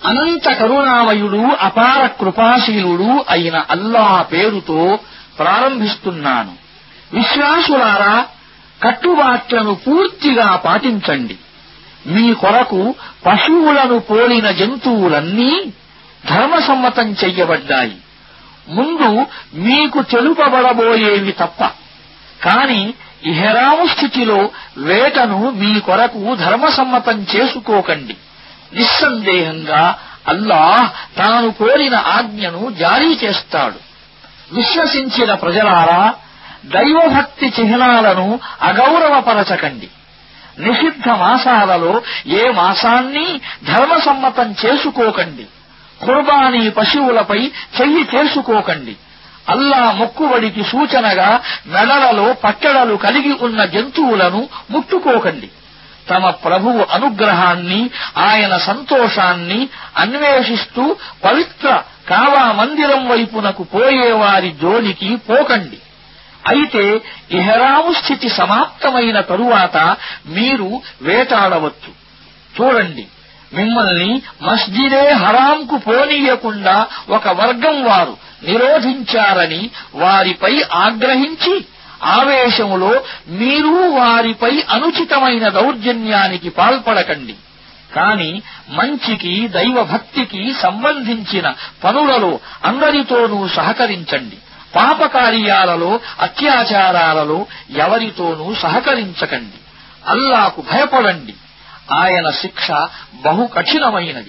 అనంత కరుణామయుడు అపార కృపాశీలుడు అయిన అల్లాహ్ పేరుతో ప్రారంభిస్తున్నాను. విశ్వాసులారా, కట్టుబాట్లను పూర్తిగా పాటించండి. మీ కొరకు పశువులను పోలిన జంతువులన్నీ ధర్మసమ్మతం చెయ్యబడ్డాయి. ముందు మీకు తెలుపబడబోయేవి తప్ప. కాని ఇహ్రాము స్థితిలో వేటను మీ కొరకు ధర్మసమ్మతం చేసుకోకండి. నిస్సందేహంగా అల్లాహ్ తాను కోరిన ఆజ్ఞను జారీ చేస్తాడు. విశ్వసించిన ప్రజలారా, దైవభక్తి చిహ్నాలను అగౌరవపరచకండి. నిషిద్ధ మాసాలలో ఏ మాసాన్ని ధర్మసమ్మతం చేసుకోకండి. ఖుర్బానీ పశువులపై చెయ్యి చేసుకోకండి. అల్లా మొక్కుబడికి సూచనగా మెడలలో పట్టడలు కలిగి ఉన్న జంతువులను ముట్టుకోకండి. తమ ప్రభువు అనుగ్రహాన్ని, ఆయన సంతోషాన్ని అన్వేషిస్తూ పవిత్ర కావా మందిరం వైపునకు పోయేవారి జోలికి పోకండి. అయితే ఇహ్రాము స్థితి సమాప్తమైన తరువాత మీరు వేటాడవచ్చు. చూడండి, మిమ్మల్ని మస్జిదే హరాంకు పోనీయకుండా ఒక వర్గం వారు నిరోధించారని వారిపై ఆగ్రహించి ఆవేశంలో మీరు వారిపై అనుచితమైన దౌర్జన్యానికి పాల్పడకండి. కాని మంచికి, దైవభక్తికి సంబంధించిన పనులలో అందరితోనూ సహకరించండి. పాపకార్యాలలో, అత్యాచారాలలో ఎవరితోనూ సహకరించకండి. అల్లాకు భయపడండి. ఆయన శిక్ష బహు కఠినమైనది.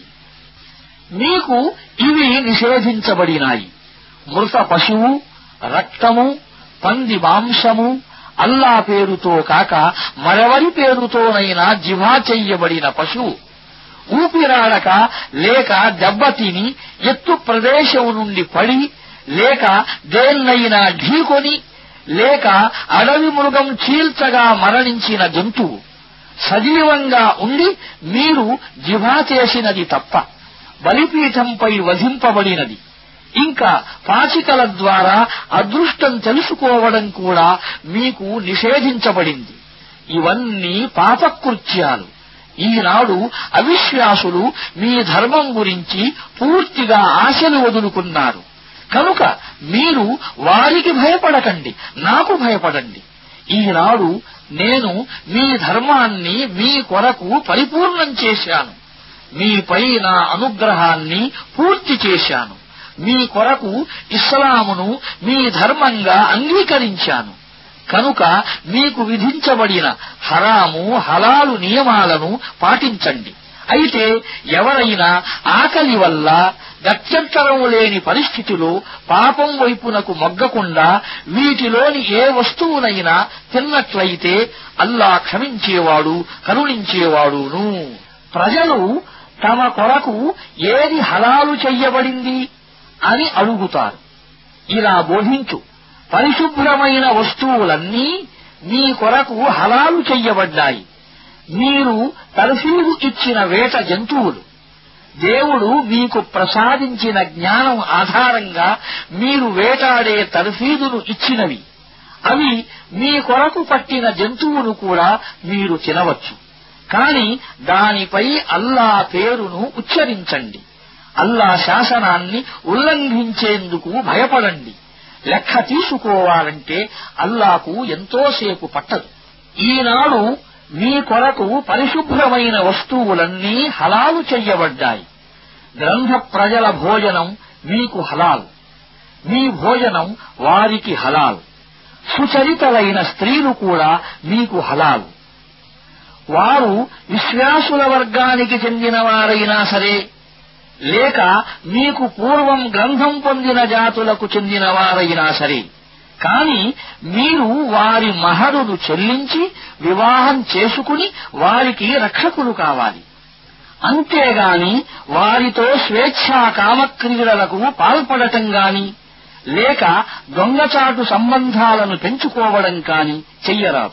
మీకు ఇవి నిషేధించబడినాయి: మృత పశువు, రక్తము, పంది మాంసము, అల్లా పేరుతో కాక మరెవరి పేరుతోనైనా జిహా చెయ్యబడిన పశువు, ఊపిరాడక లేక దెబ్బతిని ఎత్తు ప్రదేశం నుండి పడి, లేక దేన్నైనా ఢీకొని, లేక అడవి మృగం చీల్చగా మరణించిన జంతువు, సజీవంగా ఉండి మీరు జిహా చేసినది తప్ప, బలిపీఠంపై వధింపబడినది, ఇంకా పాచికల ద్వారా అదృష్టం తెలుసుకోవడం కూడా మీకు నిషేధించబడింది. ఇవన్నీ పాపకృత్యాలు. ఈనాడు అవిశ్వాసులు మీ ధర్మం గురించి పూర్తిగా ఆశలు వదులుకున్నారు. కనుక మీరు వారికి భయపడకండి, నాకు భయపడండి. ఈనాడు నేను మీ ధర్మాన్ని మీ కొరకు పరిపూర్ణం చేశాను. మీపై నా అనుగ్రహాన్ని పూర్తి చేశాను. మీ కొరకు ఇస్లామును మీ ధర్మంగా అంగీకరించాను. కనుక మీకు విధించబడిన హరాము, హలాలు నియమాలను పాటించండి. అయితే ఎవరైనా ఆకలి వల్ల గత్యంతరం లేని పరిస్థితిలో పాపం వైపునకు మొగ్గకుండా వీటిలోని ఏ వస్తువునైనా తిన్నట్లయితే అల్లా క్షమించేవాడు, కరుణించేవాడును. ప్రజలు తమ కొరకు ఏది హలాలు చెయ్యబడింది అని అడుగుతారు. ఇలా బోధించు: పరిశుభ్రమైన వస్తువులన్నీ మీ కొరకు హలాలు చెయ్యబడ్డాయి. మీరు తర్ఫీదు ఇచ్చిన వేట జంతువులు, దేవుడు మీకు ప్రసాదించిన జ్ఞానం ఆధారంగా మీరు వేటాడే తర్ఫీదును ఇచ్చినవి. అవి మీ కొరకు పట్టిన జంతువును కూడా మీరు తినవచ్చు. కాని దానిపై అల్లా పేరును ఉచ్చరించండి. అల్లా శాసనాన్ని ఉల్లంఘించేందుకు భయపడండి. లెక్క తీసుకోవాలంటే అల్లాకు ఎంతోసేపు పట్టదు. ఈనాడు మీ కొరకు పరిశుభ్రమైన వస్తువులన్నీ హలాలు చెయ్యబడ్డాయి. గ్రంథ ప్రజల భోజనం మీకు హలాల్, మీ భోజనం వారికి హలాల్. సుచరితలైన స్త్రీలు కూడా మీకు హలాల్. వారు విశ్వాసుల వర్గానికి చెందినవారైనా సరే, లేక మీకు పూర్వం గ్రంథం పొందిన జాతులకు చెందినవారైనా సరే, కాని మీరు వారి మహరును చెల్లించి వివాహం చేసుకుని వారికి రక్షకులు కావాలి. అంతేగాని వారితో స్వేచ్ఛా కామక్రీడలకు పాల్పడటం గాని, లేక దొంగచాటు సంబంధాలను పెంచుకోవడం కాని చెయ్యరాదు.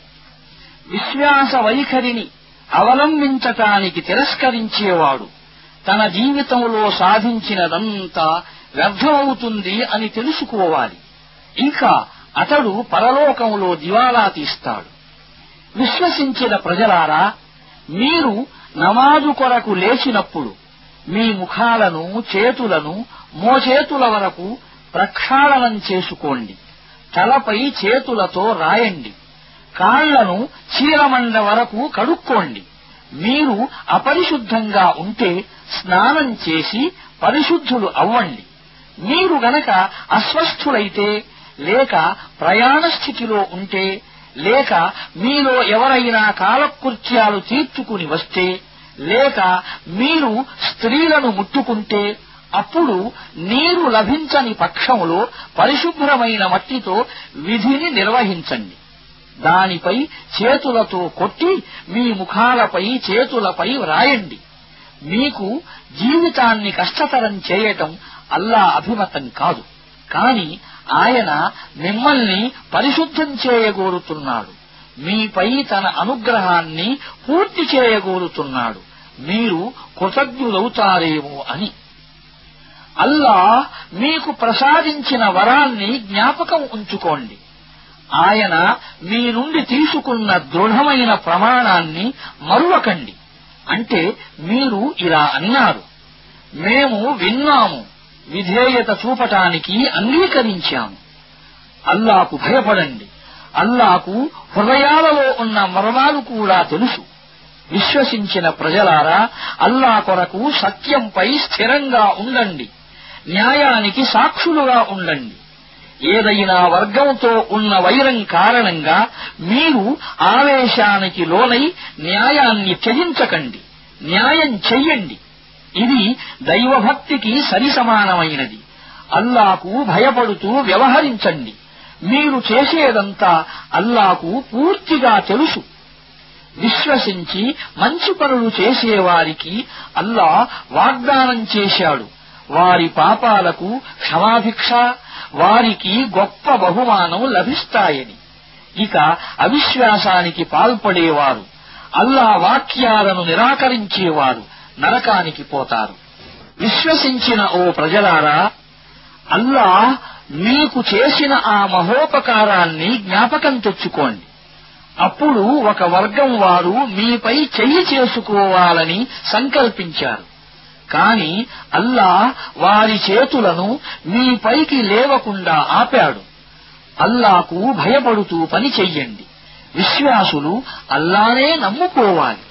విశ్వాస వైఖరిని అవలంబించటానికి తిరస్కరించేవాడు తన జీవితంలో సాధించినదంతా వ్యర్థమవుతుంది అని తెలుసుకోవాలి. ఇంకా అతడు పరలోకంలో దివాలా తీస్తాడు. విశ్వసించిన ప్రజలారా, మీరు నమాజు కొరకు లేచినప్పుడు మీ ముఖాలను చేతులను మోచేతుల వరకు ప్రక్షాళనం చేసుకోండి. తలపై చేతులతో రాయండి. కాళ్లను చీలమండ వరకు కడుక్కోండి. మీరు అపరిశుద్ధంగా ఉంటే స్నానం చేసి పరిశుద్ధులు అవ్వండి. మీరు గనక అస్వస్థులైతే, లేక ప్రయాణ స్థితిలో ఉంటే, లేక మీలో ఎవరైనా కాలకృత్యాలు తీర్చుకుని వస్తే, లేక మీరు స్త్రీలను ముట్టుకుంటే, అప్పుడు నీరు లభించని పక్షంలో పరిశుభ్రమైన మట్టితో విధిని నిర్వహించండి. దానిపై చేతులతో కొట్టి మీ ముఖాలపై చేతులపై వ్రాయండి. మీకు జీవితాన్ని కష్టతరం చేయటం అల్లా అభిమతం కాదు. కాని ఆయన మిమ్మల్ని పరిశుద్ధం చేయగోరుతున్నాడు. మీపై తన అనుగ్రహాన్ని పూర్తి చేయగోరుతున్నాడు. మీరు కృతజ్ఞులవుతారేమో అని. అల్లాహ్ మీకు ప్రసాదించిన వరాన్ని జ్ఞాపకం ఉంచుకోండి. ఆయన మీ నుండి తీసుకున్న దృఢమైన ప్రమాణాన్ని మరువకండి. అంటే మీరు ఇలా అన్నారు: మేము విన్నాము, విధేయత చూపటానికి అంగీకరించాము. అల్లాకు భయపడండి. అల్లాకు హృదయాలలో ఉన్న మర్మాలు కూడా తెలుసు. విశ్వసించిన ప్రజలారా, అల్లా కొరకు సత్యంపై స్థిరంగా ఉండండి. న్యాయానికి సాక్షులుగా ఉండండి. ఏదైనా వర్గంతో ఉన్న వైరం కారణంగా మీరు ఆవేశానికి లోనై న్యాయాన్ని త్యజించకండి. న్యాయం చెయ్యండి. ఇది దైవభక్తికి సరిసమానమైనది. అల్లాకు భయపడుతూ వ్యవహరించండి. మీరు చేసేదంతా అల్లాకు పూర్తిగా తెలుసు. విశ్వసించి మంచి పనులు చేసేవారికి అల్లాహ్ వాగ్దానం చేశాడు. వారి పాపాలకు క్షమాభిక్ష, వారికి గొప్ప బహుమానం లభిస్తాయని. ఇక అవిశ్వాసానికి పాల్పడేవారు, అల్లా వాక్యాలను నిరాకరించేవారు నరకానికి పోతారు. విశ్వసించిన ఓ ప్రజలారా, అల్లాహ్ మీకు చేసిన ఆ మహోపకారాన్ని జ్ఞాపకం తెచ్చుకోండి. అప్పుడు ఒక వర్గం వారు మీపై చెయ్యి చేసుకోవాలని సంకల్పించారు. కాని అల్లాహ్ వారి చేతులను మీపైకి లేవకుండా ఆపాడు. అల్లాకు భయపడుతూ పని చెయ్యండి. విశ్వాసులు అల్లానే నమ్ముకోవాలి.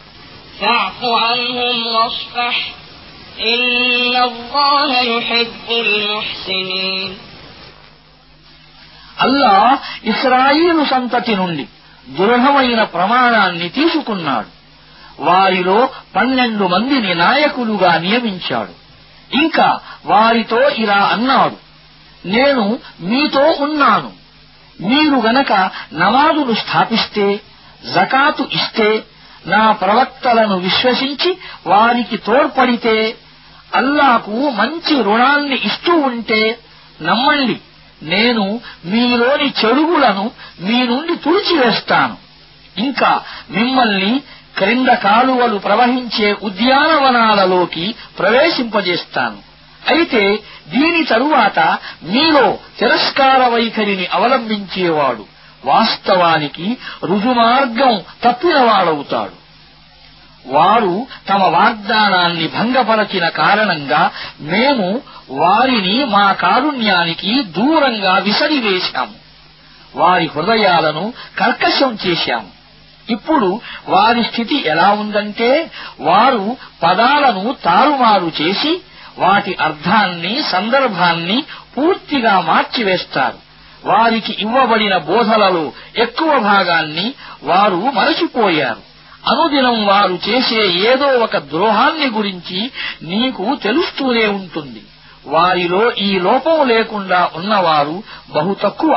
అల్లాహ్ ఇశ్రాయీలు సంతతి నుండి దృఢమైన ప్రమాణాన్ని తీసుకున్నాడు. వారిలో 12 మందిని నాయకులుగా నియమించాడు. ఇంకా వారితో ఇలా అన్నాడు: నేను మీతో ఉన్నాను. మీరు గనక నమాజును స్థాపిస్తే, జకాతు ఇస్తే, నా ప్రవక్తలను విశ్వసించి వారికి తోడ్పడితే, అల్లాకు మంచి రుణాన్ని ఇస్తూ ఉంటే నమ్మండి, నేను మీలోని చెడుగులను మీ నుండి తుడిచివేస్తాను. ఇంకా మిమ్మల్ని క్రింద కాలువలు ప్రవహించే ఉద్యానవనాలలోకి ప్రవేశింపజేస్తాను. అయితే దీని తరువాత మీలో తిరస్కార వైఖరిని అవలంబించేవాడు వాస్తవానికి రుజుమార్గం తప్పినవాడవుతాడు. వారు తమ వాగ్దానాన్ని భంగపరచిన కారణంగా మేము వారిని మా కారుణ్యానికి దూరంగా విసిరివేశాము. వారి హృదయాలను కర్కశం చేశాము. ఇప్పుడు వారి స్థితి ఎలా ఉందంటే, వారు పదాలను తారుమారు చేసి వాటి అర్థాన్ని, సందర్భాన్ని పూర్తిగా మార్చివేస్తారు. వారికి ఇవ్వబడిన బోధలలో ఎక్కువ భాగాన్ని వారు మరచిపోయారు. అనుదినం వారు చేసే ఏదో ఒక ద్రోహాన్ని గురించి నీకు తెలుస్తూనే ఉంటుంది. వారిలో ఈ లోపం లేకుండా ఉన్నవారు బహు తక్కువ.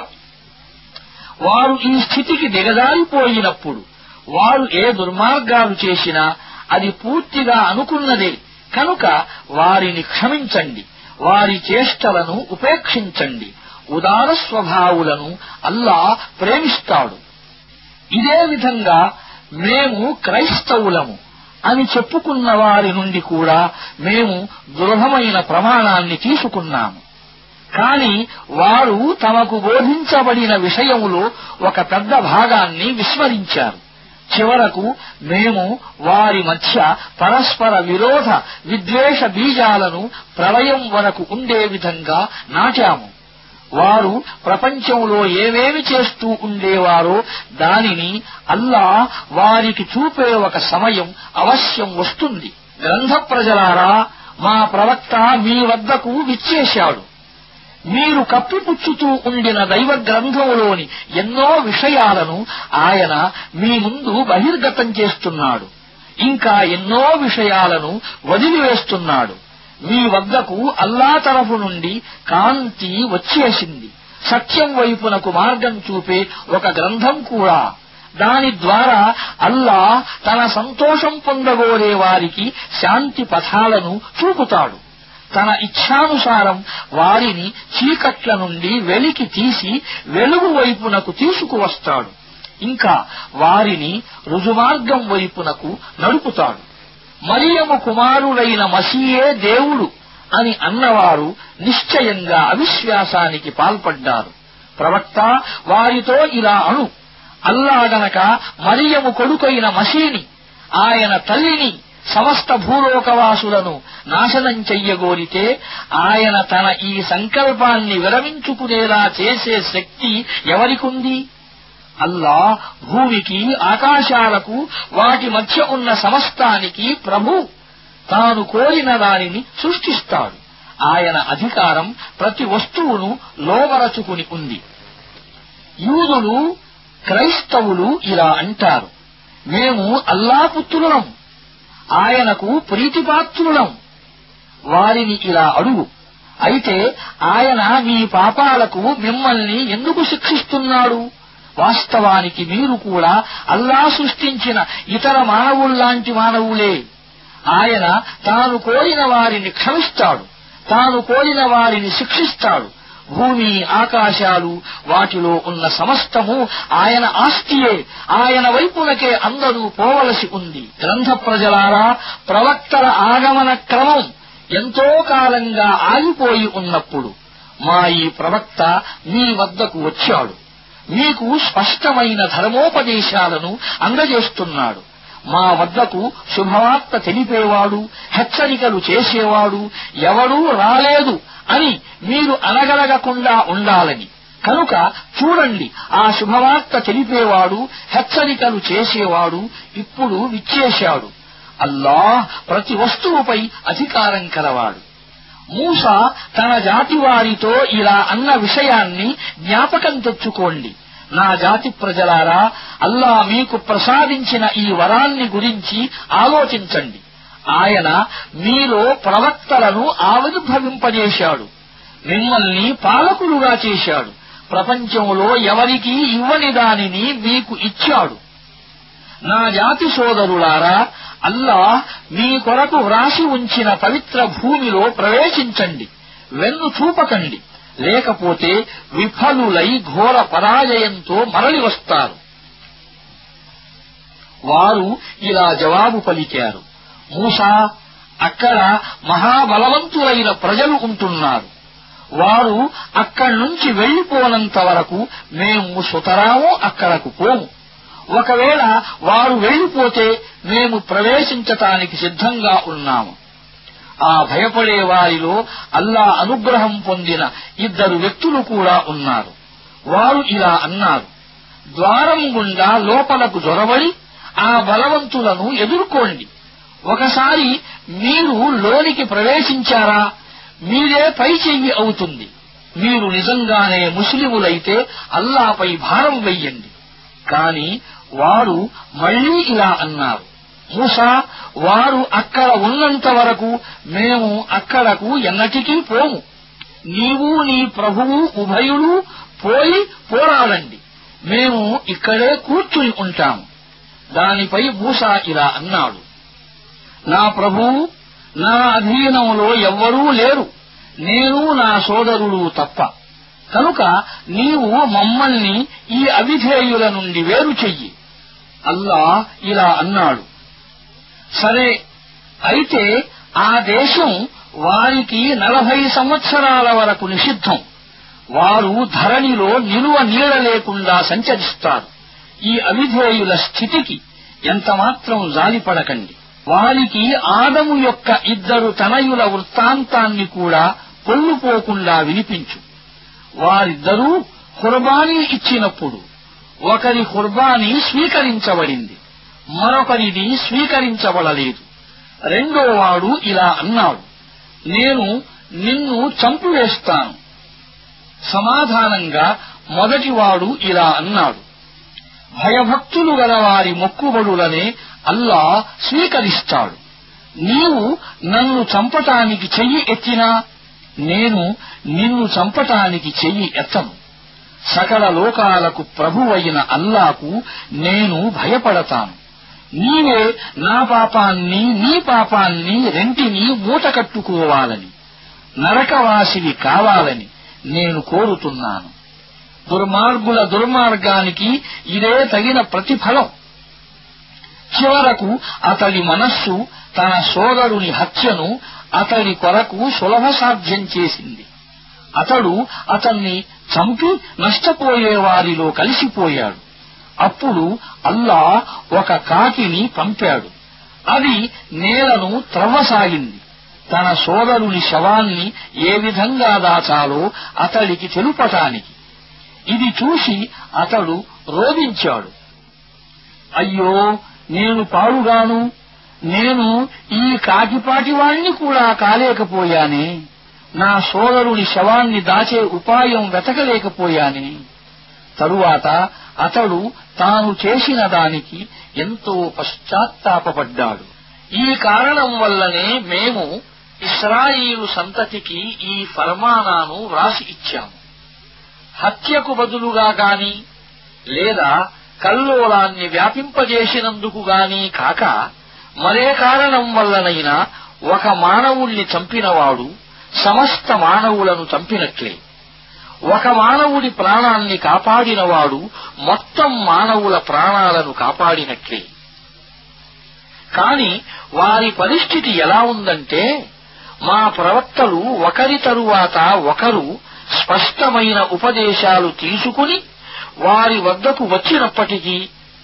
వారు ఈ స్థితికి దిగజారిపోయినప్పుడు వారు ఏ దుర్మార్గాలు చేసినా అది పూర్తిగా అనుకున్నదే కనుక వారిని క్షమించండి. వారి చేష్టలను ఉపేక్షించండి. ఉదార స్వభావులను అల్లాహ్ ప్రేమిస్తాడు. ఇదే విధంగా మేము క్రైస్తవులము అని చెప్పుకున్న వారి నుండి కూడా మేము దృఢమైన ప్రమాణాన్ని తీసుకున్నాము. కాని వారు తమకు బోధించబడిన విషయములో ఒక పెద్ద భాగాన్ని విస్మరించారు. చివరకు మేము వారి మధ్య పరస్పర విరోధ విద్వేష బీజాలను ప్రళయం వరకు ఉండే విధంగా నాటాము. వారు ప్రపంచంలో ఏమేమి చేస్తూ ఉండేవారో దానిని అల్లాహ్ వారికి చూపే ఒక సమయం అవశ్యం వస్తుంది. గ్రంథ ప్రజలారా, మా ప్రవక్త మీ వద్దకు విచ్చేశాడు. మీరు కప్పిపుచ్చుతూ ఉండిన దైవ గ్రంథంలోని ఎన్నో విషయాలను ఆయన మీ ముందు బహిర్గతం చేస్తున్నాడు. ఇంకా ఎన్నో విషయాలను వదిలివేస్తున్నాడు. మీ వద్దకు అల్లాహ్ తరఫు నుండి కాంతి వచ్చేసింది. సత్యం వైపునకు మార్గం చూపే ఒక గ్రంథం కూడా. దాని ద్వారా అల్లాహ్ తన సంతోషం పొందగోరే వారికి శాంతి పథాలను చూపుతాడు. తన ఇచ్ఛానుసారం వారిని చీకట్ల నుండి వెలికి తీసి వెలుగు వైపునకు తీసుకువస్తాడు. ఇంకా వారిని రుజుమార్గం వైపునకు నడుపుతాడు. మరియము కుమారుడైన మసీయే దేవుడు అని అన్నవారు నిశ్చయంగా అవిశ్వాసానికి పాల్పడ్డారు. ప్రవక్త వారితో ఇలా అను: అల్లాహ్ గనక మరియము కొడుకైన మసీని, ఆయన తల్లిని, సమస్త భూలోకవాసులను నాశనం చెయ్యగోరితే ఆయన తన ఈ సంకల్పాన్ని విరమించుకునేలా చేసే శక్తి ఎవరికుంది? అల్లాహ్ భూమికి, ఆకాశాలకు, వాటి మధ్య ఉన్న సమస్తానికి ప్రభు. తాను కోరిన దానిని సృష్టిస్తాడు. ఆయన అధికారం ప్రతి వస్తువును లోబరచుకుని ఉంది. యూదులు, క్రైస్తవులు ఇలా అంటారు: మేము అల్లాహ్ పుత్రులం, ఆయనకు ప్రీతిపాత్రులం. వారిని ఇలా అడుగు: అయితే ఆయన మీ పాపాలకు మిమ్మల్ని ఎందుకు శిక్షిస్తున్నాడు? వాస్తవానికి మీరు కూడా అల్లాహ్ సృష్టించిన ఇతర మానవుల్లాంటి మానవులే. ఆయన తాను కోరిన వారిని క్షమిస్తాడు, తాను కోరిన వారిని శిక్షిస్తాడు. భూమి, ఆకాశాలు, వాటిలో ఉన్న సమస్తము ఆయన ఆస్తియే. ఆయన వైపునకే అందరూ పోవలసి ఉంది. గ్రంథ ప్రజలారా, ప్రవక్తల ఆగమన క్రమం ఎంతో కాలంగా ఆగిపోయి ఉన్నప్పుడు మా ఈ ప్రవక్త మీ వద్దకు వచ్చాడు. మీకు స్పష్టమైన ధర్మోపదేశాలను అందజేస్తున్నాడు. మా వద్దకు శుభవార్త తెలిపేవాడు, హెచ్చరికలు చేసేవాడు ఎవడూ రాలేదు అని మీరు అనగలగకుండా ఉండాలని. కనుక చూడండి, ఆ శుభవార్త తెలిపేవాడు, హెచ్చరికలు చేసేవాడు ఇప్పుడు విచ్చేశాడు. అల్లాహ్ ప్రతి వస్తువుపై అధికారం కలవాడు. మూసా తన జాతి వారితో ఇలా అన్న విషయాన్ని జ్ఞాపకం తెచ్చుకోండి: నా జాతి ప్రజలారా, అల్లాహ్ మీకు ప్రసాదించిన ఈ వరాన్ని గురించి ఆలోచించండి. ఆయన మీలో ప్రవక్తలను ఆవిర్భవింపజేశాడు, మిమ్మల్ని పాలకులుగా చేశాడు, ప్రపంచంలో ఎవరికీ ఇవ్వని దానిని మీకు ఇచ్చాడు. నా జాతి సోదరులారా, అల్లాహ్ మీ కొరకు వ్రాసి ఉంచిన పవిత్ర భూమిలో ప్రవేశించండి, వెన్ను చూపకండి, లేకపోతే విఫలులై ఘోర పరాజయంతో మరలి వస్తారు. వారు ఇలా జవాబు పలికారు: మూసా, అక్కడ మహాబలవంతులైన ప్రజలు ఉంటున్నారు. వారు అక్కడ్నుంచి వెళ్లిపోనంత వరకు మేము సుతరాము అక్కడకు పోము. ఒకవేళ వారు వెళ్లిపోతే మేము ప్రవేశించటానికి సిద్ధంగా ఉన్నాము. ఆ భయపడే వారిలో అల్లాహ్ అనుగ్రహం పొందిన 2 వ్యక్తులు కూడా ఉన్నారు. వారు ఇలా అన్నారు: ద్వారం గుండా లోపలకు జొరబడి ఆ బలవంతులను ఎదుర్కోండి. ఒకసారి మీరు లోనికి ప్రవేశించారా, మీరే పై చెయ్యి అవుతుంది. మీరు నిజంగానే ముస్లిములైతే అల్లాహ్పై భారం వెయ్యండి. కాని వారు మళ్లీ ఇలా అన్నారు: మూసా, వారు అక్కడ ఉన్నంత వరకు మేము అక్కడకు ఎన్నటికీ పోము. నీవు నీ ప్రభువు ఉభయులు పోయి పోరాడండి, మేము ఇక్కడే కూర్చుని ఉంటాము. దానిపై మూసా ఇలా అన్నాడు: నా ప్రభువు, నా అధీనంలో ఎవ్వరూ లేరు, నేను నా సోదరులు తప్ప. కనుక నీవు మమ్మల్ని ఈ అవిధేయుల నుండి వేరు చెయ్యి. అల్లాహ్ ఇలా అన్నాడు: సరే, అయితే ఆ దేశం వారికి 40 సంవత్సరాల వరకు నిషిద్ధం. వారు ధరణిలో నిలువ నీడ లేకుండా సంచరిస్తారు. ఈ అవిధేయుల స్థితికి ఎంతమాత్రం జాలిపడకండి. వారికి ఆదము యొక్క 2 తనయుల వృత్తాంతాన్ని కూడా పొల్లుపోకుండా వినిపించు. వారిద్దరూ ఖుర్బానీ ఇచ్చినప్పుడు ఒకరి ఖుర్బానీ స్వీకరించబడింది, మరొకరిది స్వీకరించబడలేదు. రెండోవాడు ఇలా అన్నాడు, నేను నిన్ను చంపివేస్తాను. సమాధానంగా మొదటివాడు ఇలా అన్నాడు, భయభక్తులు గల వారి మొక్కుబడులనే అల్లా స్వీకరిస్తాడు. నీవు నన్ను చంపటానికి చెయ్యి ఎత్తినా నేను నిన్ను చంపటానికి చెయ్యి ఎత్తను. సకల లోకాలకు ప్రభువైన అల్లాకు నేను భయపడతాను. నీవే నా పాపాన్ని నీ పాపాన్ని రెంటినీ మూటకట్టుకోవాలని, నరకవాసివి కావాలని నేను కోరుతున్నాను. దుర్మార్గుల దుర్మార్గానికి ఇదే తగిన ప్రతిఫలం. చివరకు అతడి మనస్సు తన సోదరుని హత్యను అతడి కొరకు సులభసాధ్యం చేసింది. అతడు అతన్ని చంపి నష్టపోయే వారిలో కలిసిపోయాడు. అప్పుడు అల్లా ఒక కాకిని పంపాడు. అది నేలను త్రవ్వసాగింది. తన సోదరుని శవాన్ని ఏ విధంగా దాచాలో అతడికి తెలుపటానికి. ఇది చూసి అతడు రోదించాడు, అయ్యో నేను పాడుగాను, నేను ఈ కాకిపాటివాణ్ణి కూడా కాలేకపోయానే, నా సోదరుని శవాన్ని దాచే ఉపాయం వెతకలేకపోయానే. తరువాత అతడు తాను చేసిన దానికి ఎంతో పశ్చాత్తాపపడ్డాడు. ఈ కారణం వల్లనే మేము ఇశ్రాయేలు సంతతికి ఈ ఫర్మానాను వ్రాసి ఇచ్చాము. హత్యకు బదులుగా గాని లేదా కల్లోలాన్ని వ్యాపింపజేసినందుకు గాని కాక మరే కారణం వల్లనైనా ఒక మానవుణ్ణి చంపినవాడు సమస్త మానవులను చంపినట్లే. ఒక మానవుడి ప్రాణాన్ని కాపాడినవాడు మొత్తం మానవుల ప్రాణాలను కాపాడినట్లే. కాని వారి పరిస్థితి ఎలా ఉందంటే, మా ప్రవక్తలు ఒకరి తరువాత ఒకరు స్పష్టమైన ఉపదేశాలు తీసుకుని వారి వద్దకు వచ్చినప్పటికీ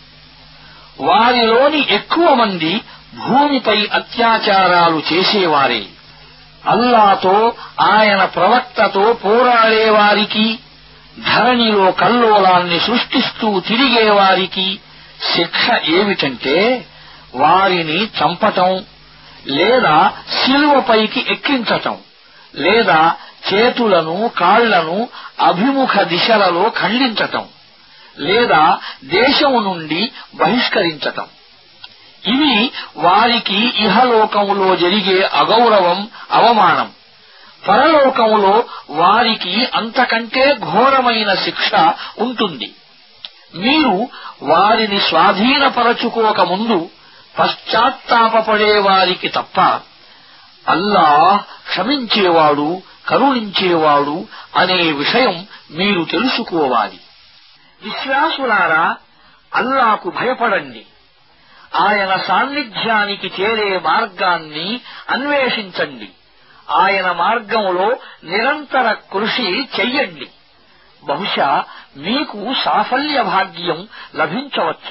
వారిలోని ఎక్కువ మంది భూమిపై అత్యాచారాలు చేసేవారే. అల్లాతో ఆయన ప్రవక్తతో పోరాడేవారికి, ధరణిలో కల్లోలాన్ని సృష్టిస్తూ తిరిగేవారికి శిక్ష ఏమిటంటే వారిని చంపటం, లేదా శిలువపైకి ఎక్కించటం, లేదా చేతులను కాళ్లను అభిముఖ దిశలలో ఖండించటం, లేదా దేశం నుండి బహిష్కరించటం. ఇవి వారికి ఇహలోకములో జరిగే అగౌరవం, అవమానం. పరలోకములో వారికి అంతకంటే ఘోరమైన శిక్ష ఉంటుంది. మీరు వారిని స్వాధీనపరచుకోక ముందు పశ్చాత్తాపపడే వారికి తప్ప అల్లాహ్ క్షమించేవాడు, కరుణించేవాడు అనే విషయం మీరు తెలుసుకోవాలి. విశ్వాసులారా, అల్లాకు భయపడండి. ఆయన సాన్నిధ్యానికి చేరే మార్గాన్ని అన్వేషించండి. ఆయన మార్గంలో నిరంతర కృషి చెయ్యండి. బహుశా మీకు సాఫల్య భాగ్యం లభించవచ్చు.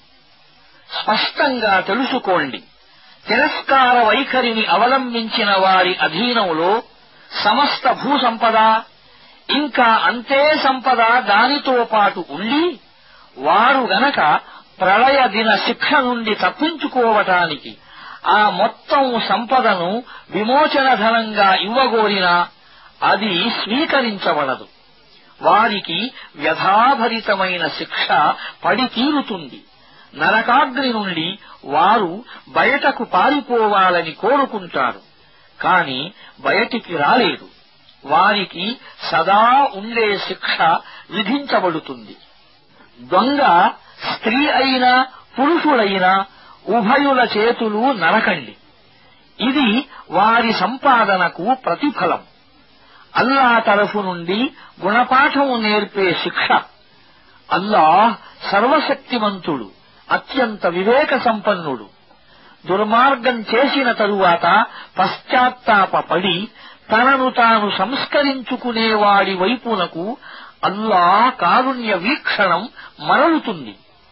స్పష్టంగా తెలుసుకోండి, తిరస్కార వైఖరిని అవలంబించిన వారి అధీనంలో సమస్త భూసంపద, ఇంకా అంతే సంపద దానితో పాటు ఉండి వారు గనక ప్రళయ దిన శిక్ష నుండి తప్పించుకోవటానికి ఆ మొత్తం సంపదను విమోచన ధనంగా ఇవ్వగోరినా అది స్వీకరించబడదు. వారికి వ్యధాభరితమైన శిక్ష పడి తీరుతుంది. నరకాగ్ని నుండి వారు బయటకు పారిపోవాలని కోరుకుంటారు, కాని బయటికి రాలేదు. వారికి సదా ఉండే శిక్ష విధించబడుతుంది. దొంగ స్త్రీ అయినా పురుషుడైనా ఉభయుల చేతులు నరకండి. ఇది వారి సంపాదనకు ప్రతిఫలం. అల్లా తరఫు నుండి గుణపాఠం నేర్పే శిక్ష. అల్లాహ్ సర్వశక్తిమంతుడు, అత్యంత వివేక సంపన్నుడు. దుర్మార్గం చేసిన తరువాత పశ్చాత్తాపపడి తనను తాను సంస్కరించుకునేవాడి వైపునకు అల్లాహ్ కారుణ్య వీక్షణం మరలుతుంది.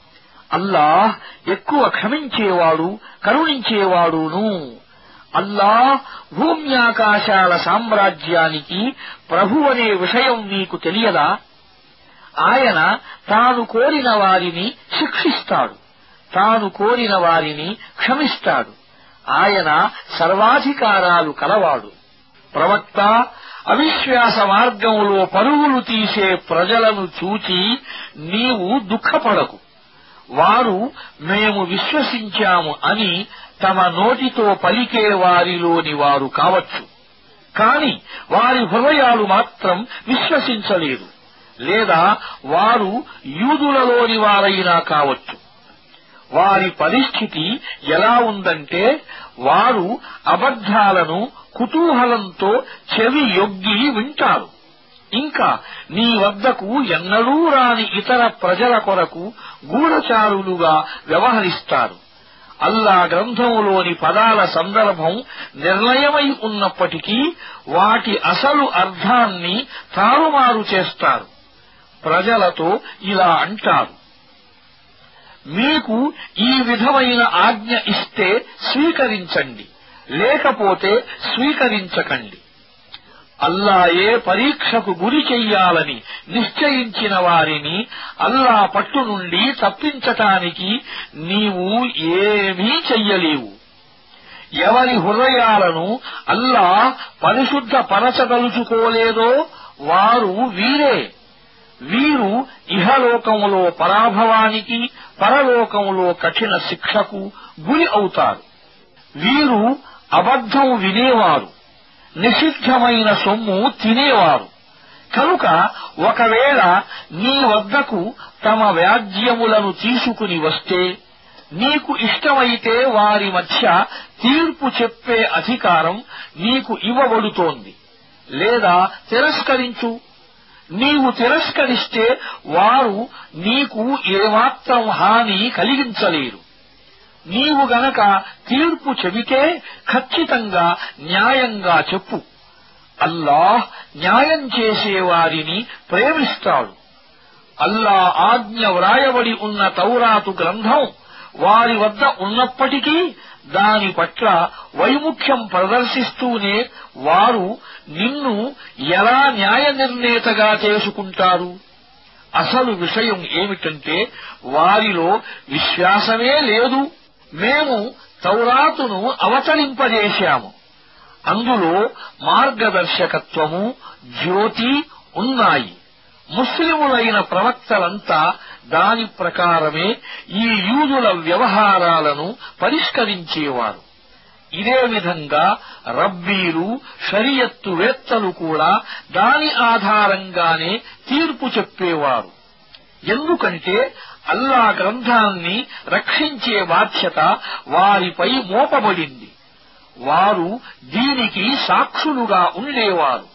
అల్లాహ్ ఎక్కువ క్షమించేవాడు కరుణించేవాడును. అల్లాహ్ భూమ్యాకాశాల సామ్రాజ్యానికి ప్రభువనే విషయం నీకు తెలియదా? ఆయన తాను కోరిన వారిని శిక్షిస్తాడు, తాను కోరిన వారిని క్షమిస్తాడు. ఆయన సర్వాధికారాలు కలవాడు. ప్రవక్త, అవిశ్వాస మార్గంలో పరుగులు తీసే ప్రజలను చూచి నీవు దుఃఖపడకు. వారు మేము విశ్వసించాము అని తమ నోటితో పలికే వారిలోని వారు కావచ్చు, కాని వారి హృదయాలు మాత్రం విశ్వసించలేదు, లేదా వారు యూదులలోని వారైనా కావచ్చు. వారి పరిస్థితి ఎలా ఉందంటే వారు అబద్ధాలను కుతూహలంతో చెవి యొగ్గి వింటారు. ఇంకా నీ వద్దకు ఎన్నడూ రాని ఇతర ప్రజల కొరకు గూఢచారులుగా వ్యవహరిస్తారు. అల్లా గ్రంథంలోని పదాల సందర్భం నిర్ణయమై ఉన్నప్పటికీ వాటి అసలు అర్థాన్ని తారుమారు చేస్తారు. ప్రజలతో ఇలా అంటారు, మీకు ఈ విధమైన ఆజ్ఞ ఇస్తే స్వీకరించండి, లేకపోతే స్వీకరించకండి. అల్లాయే పరీక్షకు గురి చెయ్యాలని నిశ్చయించిన వారిని అల్లా పట్టు నుండి తప్పించటానికి నీవు ఏమీ చెయ్యలేవు. ఎవరి హృదయాలను అల్లా పరిశుద్ధపరచదలుచుకోలేదో వారు వీరే. వీరు ఇహలోకంలో పరాభవానికి, పరలోకంలో కఠిన శిక్షకు గురి అవుతారు. వీరు అబద్ధం వినేవారు, నిషిద్ధమైన సొమ్ము తినేవారు. కనుక ఒకవేళ నీ వద్దకు తమ వ్యాజ్యములను తీసుకుని వస్తే నీకు ఇష్టమైతే వారి మధ్య తీర్పు చెప్పే అధికారం నీకు ఇవ్వబడుతోంది, లేదా తిరస్కరించు. నీవు తిరస్కరిస్తే వారు నీకు ఏమాత్రం హాని కలిగించలేరు. నీవు గనక తీర్పు చెబితే ఖచ్చితంగా న్యాయంగా చెప్పు. అల్లాహ్ న్యాయం చేసేవారిని ప్రేమిస్తాడు. అల్లా ఆజ్ఞ వ్రాయబడి ఉన్న తౌరాతు గ్రంథం వారి వద్ద ఉన్నప్పటికీ దాని పట్ల వైముఖ్యం ప్రదర్శిస్తూనే వారు నిన్ను ఎలా న్యాయ నిర్ణేతగా చేసుకుంటారు? అసలు విషయం ఏమిటంటే వారిలో విశ్వాసమే లేదు. మేము తౌరాతును అవతరింపజేశాము, అందులో మార్గదర్శకత్వము, జ్యోతి ఉన్నాయి. ముస్లిములైన ప్రవక్తలంతా దాని ప్రకారమే ఈ యూదుల వ్యవహారాలను పరిష్కరించేవారు. ఇదే విధంగా రబ్బీలు, షరియత్తు వేత్తలు కూడా దాని ఆధారంగానే తీర్పు చెప్పేవారు. ఎందుకంటే అల్లా గ్రంథాన్ని రక్షించే బాధ్యత వారిపై మోపబడింది. వారు దీనికి సాక్షులుగా ఉండేవారు.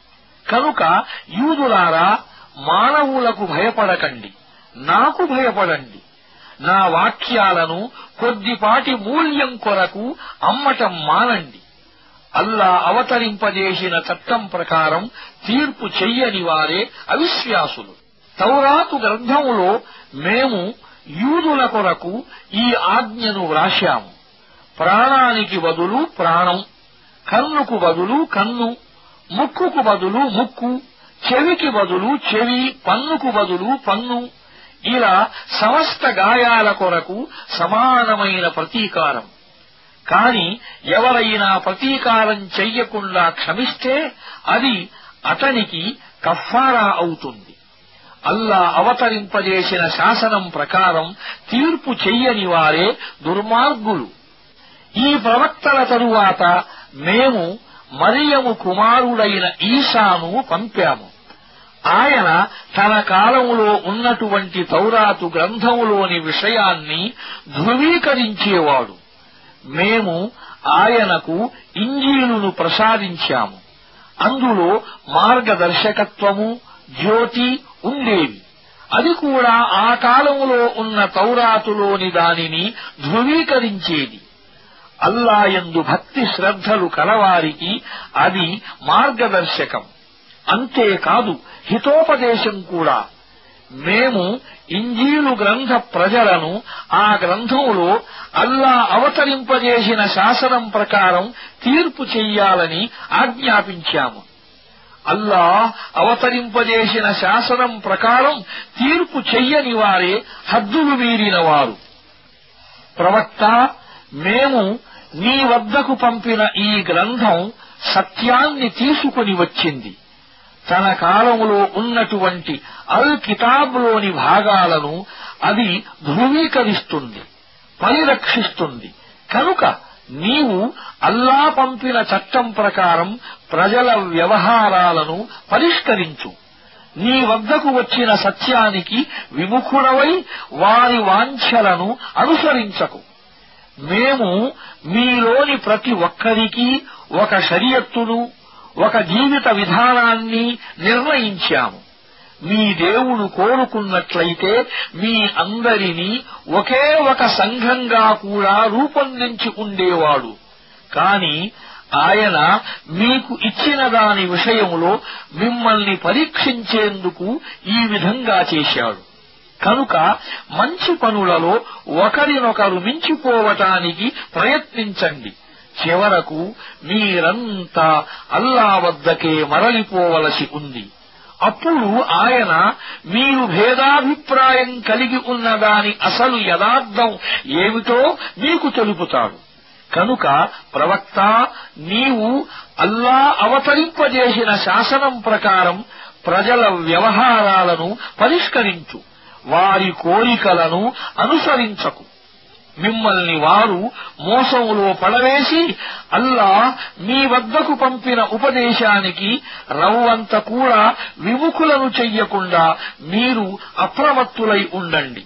కనుక యూదులారా, మానవులకు భయపడకండి, నాకు భయపడండి. నా వాక్యాలను కొద్దిపాటి మూల్యం కొరకు అమ్మటం మానండి. అల్లా అవతరింపజేసిన చట్టం ప్రకారం తీర్పు చెయ్యని వారే అవిశ్వాసులు. తౌరాతు గ్రంథములో మేము యూదుల కొరకు ఈ ఆజ్ఞను వ్రాశాము. ప్రాణానికి బదులు ప్రాణం, కన్నుకు బదులు కన్ను, ముక్కుకు బదులు ముక్కు, చెవికి బదులు చెవి, పన్నుకు బదులు పన్ను, ఇలా సమస్త గాయాల కొరకు సమానమైన ప్రతీకారం. కాని ఎవరైనా ప్రతీకారం చెయ్యకుండా క్షమిస్తే అది అతనికి కఫారా అవుతుంది. అల్లా అవతరింపజేసిన శాసనం ప్రకారం తీర్పు చెయ్యని వారే దుర్మార్గులు. ఈ ప్రవక్తల తరువాత మేము మరియము కుమారుడైన ఈసాను పంపాము. ఆయన తన కాలములో ఉన్నటువంటి తౌరాతు గ్రంథములోని విషయాన్ని ధృవీకరించేవాడు. మేము ఆయనకు ఇంజీలును ప్రసాదించాము. అందులో మార్గదర్శకత్వము, జ్యోతి ఉండేవి. అది కూడా ఆ కాలములో ఉన్న తౌరాతులోని దానిని ధృవీకరించేది. అల్లాయందు భక్తి శ్రద్ధలు కలవారికి అది మార్గదర్శకం. అంతేకాదు హితోపదేశం కూడా. మేము ఇంజీలు గ్రంథ ప్రజలను ఆ గ్రంథంలో అల్లా అవతరింపజేసిన శాసనం ప్రకారం తీర్పు చెయ్యాలని ఆజ్ఞాపించాము. అల్లా అవతరింపజేసిన శాసనం ప్రకారం తీర్పు చెయ్యని వారే హద్దులు మీరినవారు. ప్రవక్త, మేము నీ వద్దకు పంపిన ఈ గ్రంథం సత్యాన్ని తీసుకుని వచ్చింది. తన కాలంలో ఉన్నటువంటి అల్ కితాబ్లోని భాగాలను అది ధృవీకరిస్తుంది, పరిరక్షిస్తుంది. కనుక నీవు అల్లా పంపిన చట్టం ప్రకారం ప్రజల వ్యవహారాలను పరిష్కరించు. నీ వద్దకు వచ్చిన సత్యానికి విముఖుడవై వారి వాంఛలను అనుసరించకు. మేము మీలోని ప్రతి ఒక్కరికీ ఒక షరియత్తును, ఒక జీవిత విధానాన్ని నిర్ణయించాము. మీ దేవుడు కోరుకున్నట్లయితే మీ అందరినీ ఒకే ఒక సంఘంగా కూడా రూపొందించి ఉండేవాడు. కాని ఆయన మీకు ఇచ్చిన దాని విషయంలో మిమ్మల్ని పరీక్షించేందుకు ఈ విధంగా చేశాడు. కనుక మంచి పనులలో ఒకరినొకరు మించిపోవటానికి ప్రయత్నించండి. చివరకు మీరంతా అల్లా వద్దకే మరలిపోవలసి ఉంది. అప్పుడు ఆయన మీరు భేదాభిప్రాయం కలిగి ఉన్న దాని అసలు యథార్థం ఏమిటో మీకు తెలుపుతాడు. కనుక ప్రవక్త, నీవు అల్లా అవతరింపజేసిన శాసనం ప్రకారం ప్రజల వ్యవహారాలను పరిష్కరించు. వారి కోరికలను అనుసరించకు. మిమ్మల్ని వారు మోసంలో పడవేసి అల్లా మీ వద్దకు పంపిన ఉపదేశానికి రవ్వంత కూడా విముఖులను చెయ్యకుండా మీరు అప్రమత్తులై ఉండండి.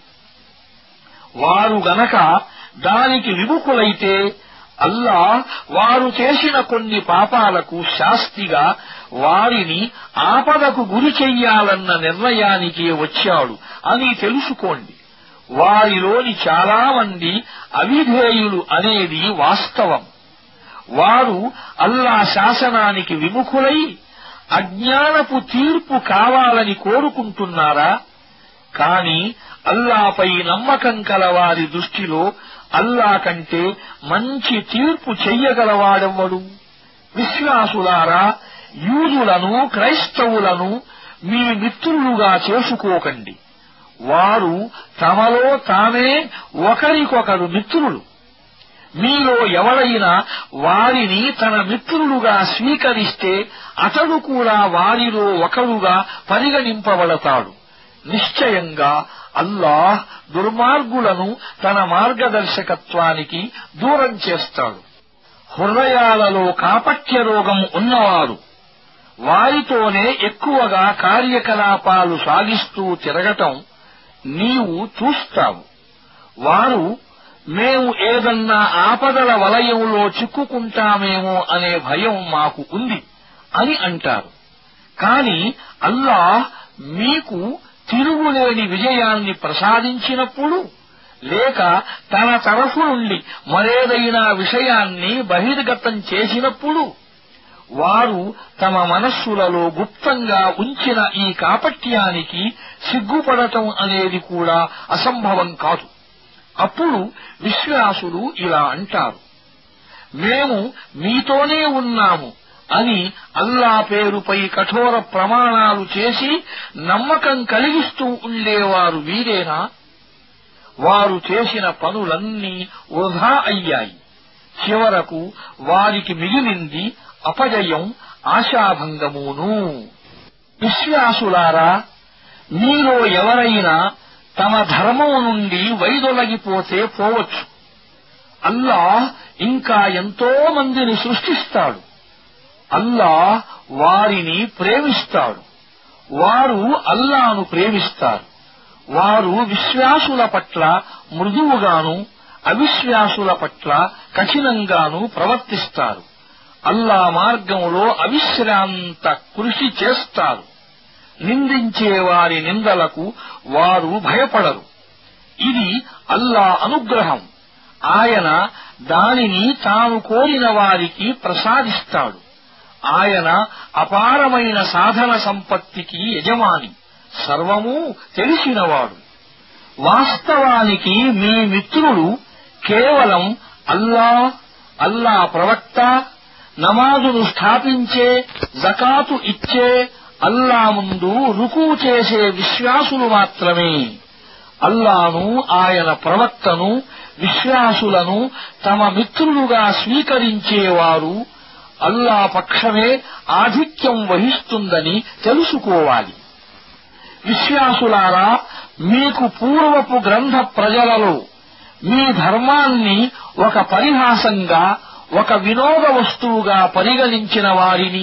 వారు గనక దానికి విముఖులైతే అల్లా వారు చేసిన కొన్ని పాపాలకు శాస్తిగా వారిని ఆపదకు గురి చెయ్యాలన్న నిర్ణయానికి వచ్చాడు అని తెలుసుకోండి. వారిలోని చాలా మంది అవిధేయులు అనేది వాస్తవం. వారు అల్లా శాసనానికి విముఖులై అజ్ఞానపు తీర్పు కావాలని కోరుకుంటున్నారా? కాని అల్లాపై నమ్మకం కల వారి దృష్టిలో అల్లా కంటే మంచి తీర్పు చెయ్యగలవాడెవ్వడు? విశ్వాసులారా, యూదులను క్రైస్తవులను మీ మిత్రులుగా చేసుకోకండి. వారు తమలో తామే ఒకరికొకరు మిత్రులు. మీలో ఎవరైనా వారిని తన మిత్రులుగా స్వీకరిస్తే అతడు కూడా వారిలో ఒకరుగా పరిగణింపబడతాడు. నిశ్చయంగా అల్లాహ్ దుర్మార్గులను తన మార్గదర్శకత్వానికి దూరం చేస్తాడు. హృదయాలలో కాపట్య రోగం ఉన్నవారు వారితోనే ఎక్కువగా కార్యకలాపాలు సాగిస్తూ తిరగటం నీవు చూస్తావు. వారు మేము ఏదన్నా ఆపదల వలయంలో చిక్కుకుంటామేమో అనే భయం మాకు ఉంది అని అంటారు. కాని అల్లాహ్ మీకు తిరుగులేని విజయాన్ని ప్రసాదించినప్పుడు, లేక తన తరఫు నుండి మరేదైనా విషయాన్ని బహిర్గతం చేసినప్పుడు వారు తమ మనస్సులలో గుప్తంగా ఉంచిన ఈ కాపట్యానికి సిగ్గుపడటం అనేది కూడా అసంభవం కాదు. అప్పుడు విశ్వాసులు ఇలా అంటారు: మేము మీతోనే ఉన్నాము అని అల్లా పేరుపై కఠోర ప్రమాణాలు చేసి నమ్మకం కలిగిస్తూ ఉండేవారు వీరేనా? వారు చేసిన పనులన్నీ వృధా అయ్యాయి. చివరకు వారికి మిగిలింది అపజయం, ఆశాభంగమును. విశ్వాసులారా, మీలో ఎవరైనా తమ ధర్మం నుండి వైదొలగిపోతే పోవచ్చు. అల్లాహ్ ఇంకా ఎంతో మందిని సృష్టిస్తాడు. అల్లాహ్ వారిని ప్రేమిస్తాడు. వారు అల్లాను ప్రేమిస్తారు. వారు విశ్వాసుల పట్ల మృదువుగాను, అవిశ్వాసుల పట్ల కఠినంగాను ప్రవర్తిస్తారు. అల్లా మార్గంలో అవిశ్రాంత కృషి చేస్తారు. నిందించే వారి నిందలకు వారు భయపడరు. ఇది అల్లా అనుగ్రహం. ఆయన దానిని తాను కోరిన వారికి ప్రసాదిస్తాడు. ఆయన అపారమైన సాధన సంపత్తికి యజమాని. సర్వమూ తెలిసినవాడు. వాస్తవానికి మీ మిత్రుడు కేవలం అల్లా ప్రవక్త, నమాజును స్థాపించే, జకాతు ఇచ్చే, అల్లా ముందు రుకూ చేసే విశ్వాసులు మాత్రమే. అల్లాను, ఆయన ప్రవక్తను, విశ్వాసులను తమ మిత్రులుగా స్వీకరించేవారు అల్లా పక్షమే ఆధిక్యం వహిస్తుందని తెలుసుకోవాలి. విశ్వాసులారా, మీకు పూర్వపు గ్రంథ ప్రజలలో మీ ధర్మాన్ని ఒక పరిహాసంగా, ఒక వినోద వస్తువుగా పరిగణించిన వారిని,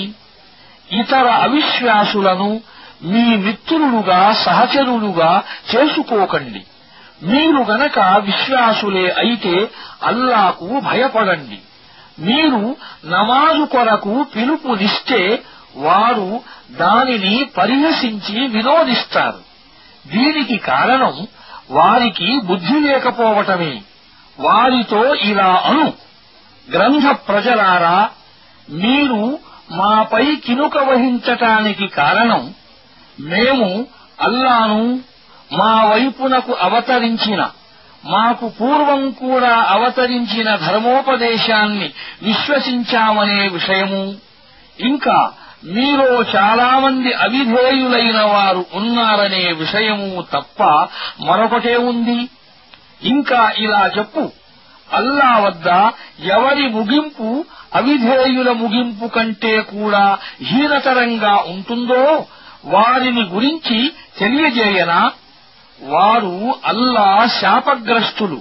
ఇతర అవిశ్వాసులను మీ మిత్రులుగా, సహచరులుగా చేసుకోకండి. మీరు గనక విశ్వాసులే అయితే అల్లాకు భయపడండి. మీరు నమాజు కొరకు పిలుపునిస్తే వారు దానిని పరిహసించి వినోదిస్తారు. దీనికి కారణం వారికి బుద్ధి లేకపోవటమే. వారితో ఇలా అను: గ్రంథ ప్రజలారా, మీరు మాపై కినుక వహించటానికి కారణం మేము అల్లాను, మా వైపునకు అవతరించిన, మాకు పూర్వం కూడా అవతరించిన ధర్మోపదేశాన్ని విశ్వసించామనే విషయము, ఇంకా మీలో చాలామంది అవిధేయులైన వారు ఉన్నారనే విషయము తప్ప మరొకటే ఉంది. ఇంకా ఇలా చెప్పు: అల్లా వద్ద ఎవరి ముగింపు అవిధేయుల ముగింపు కంటే కూడా హీనతరంగా ఉంటుందో వారిని గురించి తెలియజేయనా? వారు అల్లా శాపగ్రస్తులు.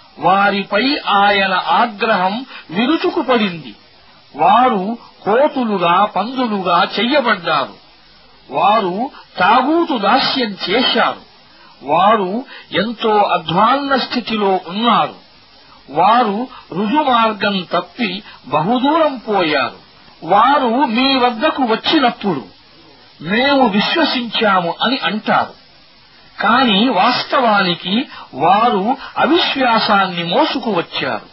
వారిపై ఆయన ఆగ్రహం విరుచుకుపడింది. వారు కోతులుగా, పందులుగా చెయ్యబడ్డారు. వారు తాగూతు దాస్యం చేశారు. వారు ఎంతో అధ్వాన్న స్థితిలో ఉన్నారు. వారు రుజుమార్గం తప్పి బహుదూరం పోయారు. వారు మీ వద్దకు వచ్చినప్పుడు మేము విశ్వసించాము అని అంటారు. కాని వాస్తవానికి వారు అవిశ్వాసాన్ని మోసుకువచ్చారు.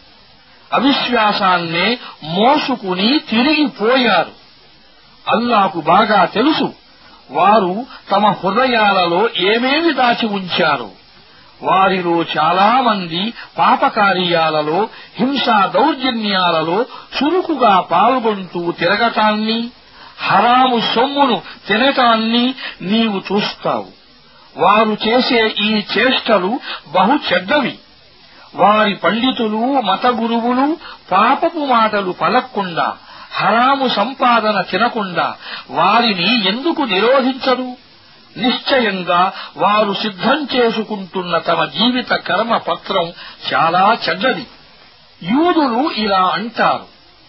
అవిశ్వాసాన్నే మోసుకుని తిరిగిపోయారు. అల్లాకు బాగా తెలుసు వారు తమ హృదయాలలో ఏమేమి దాచి ఉంచారో. వారిలో చాలామంది పాపకార్యాలలో, హింసా దౌర్జన్యాలలో చురుకుగా పాల్గొంటూ తిరగటాన్ని, హరాము సొమ్మును తినటాన్ని నీవు చూస్తావు. వారు చేసే ఈ చేష్టలు బహు చెడ్డవి. వారి పండితులు, మత గురువులు పాపపు మాటలు పలక్కుండా, హరాము సంపాదన తినకుండా వారిని ఎందుకు నిరోధించరు? నిశ్చయంగా వారు సిద్ధం చేసుకుంటున్న తమ జీవిత కర్మ పత్రం చాలా చెడ్డది. యూదులు ఇలా అంటారు: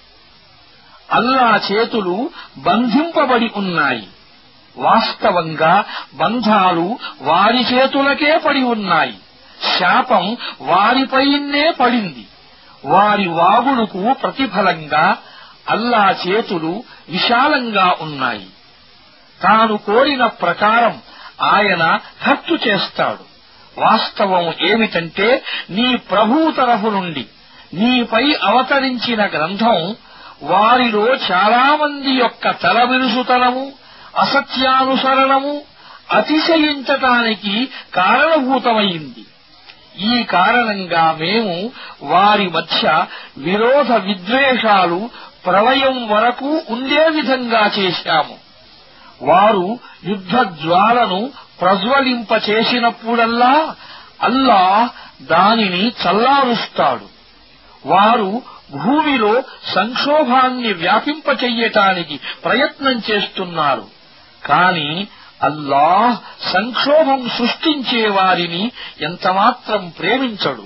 అల్లా చేతులు బంధింపబడి ఉన్నాయి. వాస్తవంగా బంధాలు వారి చేతులకే పడి ఉన్నాయి. శాపం వారిపైనే పడింది. వారి వాగుడుకు ప్రతిఫలంగా అల్లా చేతులు విశాలంగా ఉన్నాయి. తాను కోరిన ప్రకారం ఆయన ఖర్చు చేస్తాడు. వాస్తవం ఏమిటంటే, నీ ప్రభువు తరఫు నుండి నీపై అవతరించిన గ్రంథం వారిలో చాలామంది యొక్క తలబిరుసుతనము, అసత్యానుసరణము అతిశయించటానికి కారణభూతమైంది. ఈ కారణంగా మేము వారి మధ్య విరోధ విద్వేషాలు ప్రళయం వరకు ఉండే విధంగా చేశాము. వారు యుద్ధజ్వాలను ప్రజ్వలింపచేసినప్పుడల్లా అల్లాహ్ దానిని చల్లారుస్తాడు. వారు భూమిలో సంక్షోభాన్ని వ్యాపింపచెయ్యటానికి ప్రయత్నం చేస్తున్నారు. కాని అల్లాహ్ సంక్షోభం సృష్టించే వారిని ఎంతమాత్రం ప్రేమించడు.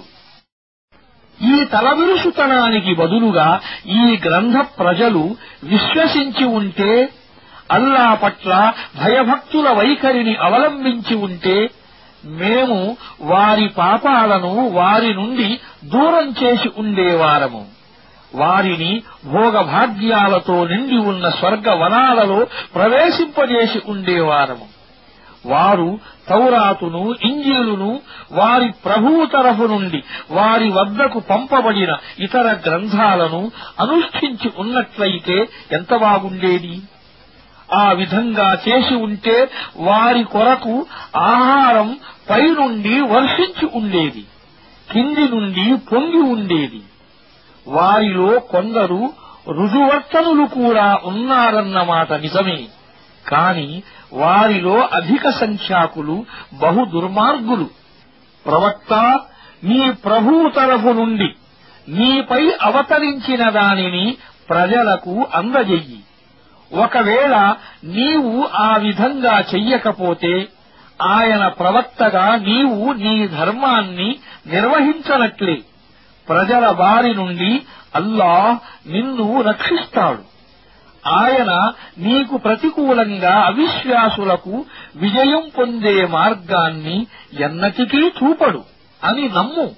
ఈ తలబిరుసుతనానికి బదులుగా ఈ గ్రంథ ప్రజలు విశ్వసించి ఉంటే, అల్లా పట్ల భయభక్తుల వైఖరిని అవలంబించి ఉంటే, మేము వారి పాపాలను వారి నుండి దూరం చేసి ఉండేవారము. వారిని భోగభాగ్యాలతో నిండి ఉన్న స్వర్గవనాలలో ప్రవేశింపజేసి ఉండేవారము. వారు తౌరాతును, ఇంజీలును వారి ప్రభువు తరఫు నుండి వారి వద్దకు పంపబడిన ఇతర గ్రంథాలను అనుష్ఠించి ఉన్నట్లయితే ఎంత బాగుండేది. ఆ విధంగా చేసి ఉంటే వారి కొరకు ఆహారం పైనుండి వర్షించి ఉండేది, కింది నుండి పొంగి ఉండేది. వారిలో కొందరు రుజువర్తనులు కూడా ఉన్నారన్నమాట నిజమే. కాని వారిలో అధిక సంఖ్యాకులు బహు దుర్మార్గులు. ప్రవక్త, నీ ప్రభువు తరఫు నుండి నీపై అవతరించిన దానిని ప్రజలకు అందజెయ్యి. ఒకవేళ నీవు ఆ విధంగా చెయ్యకపోతే ఆయన ప్రవక్తగా నీవు నీ ధర్మాన్ని నిర్వహించనట్లే. ప్రజల బారి నుండి అల్లాహ్ నిన్ను రక్షిస్తాడు. ఆయన నీకు ప్రతికూలంగా అవిశ్వాసులకు విజయం పొందే మార్గాన్ని ఎన్నటికీ చూపడు అని నమ్ము.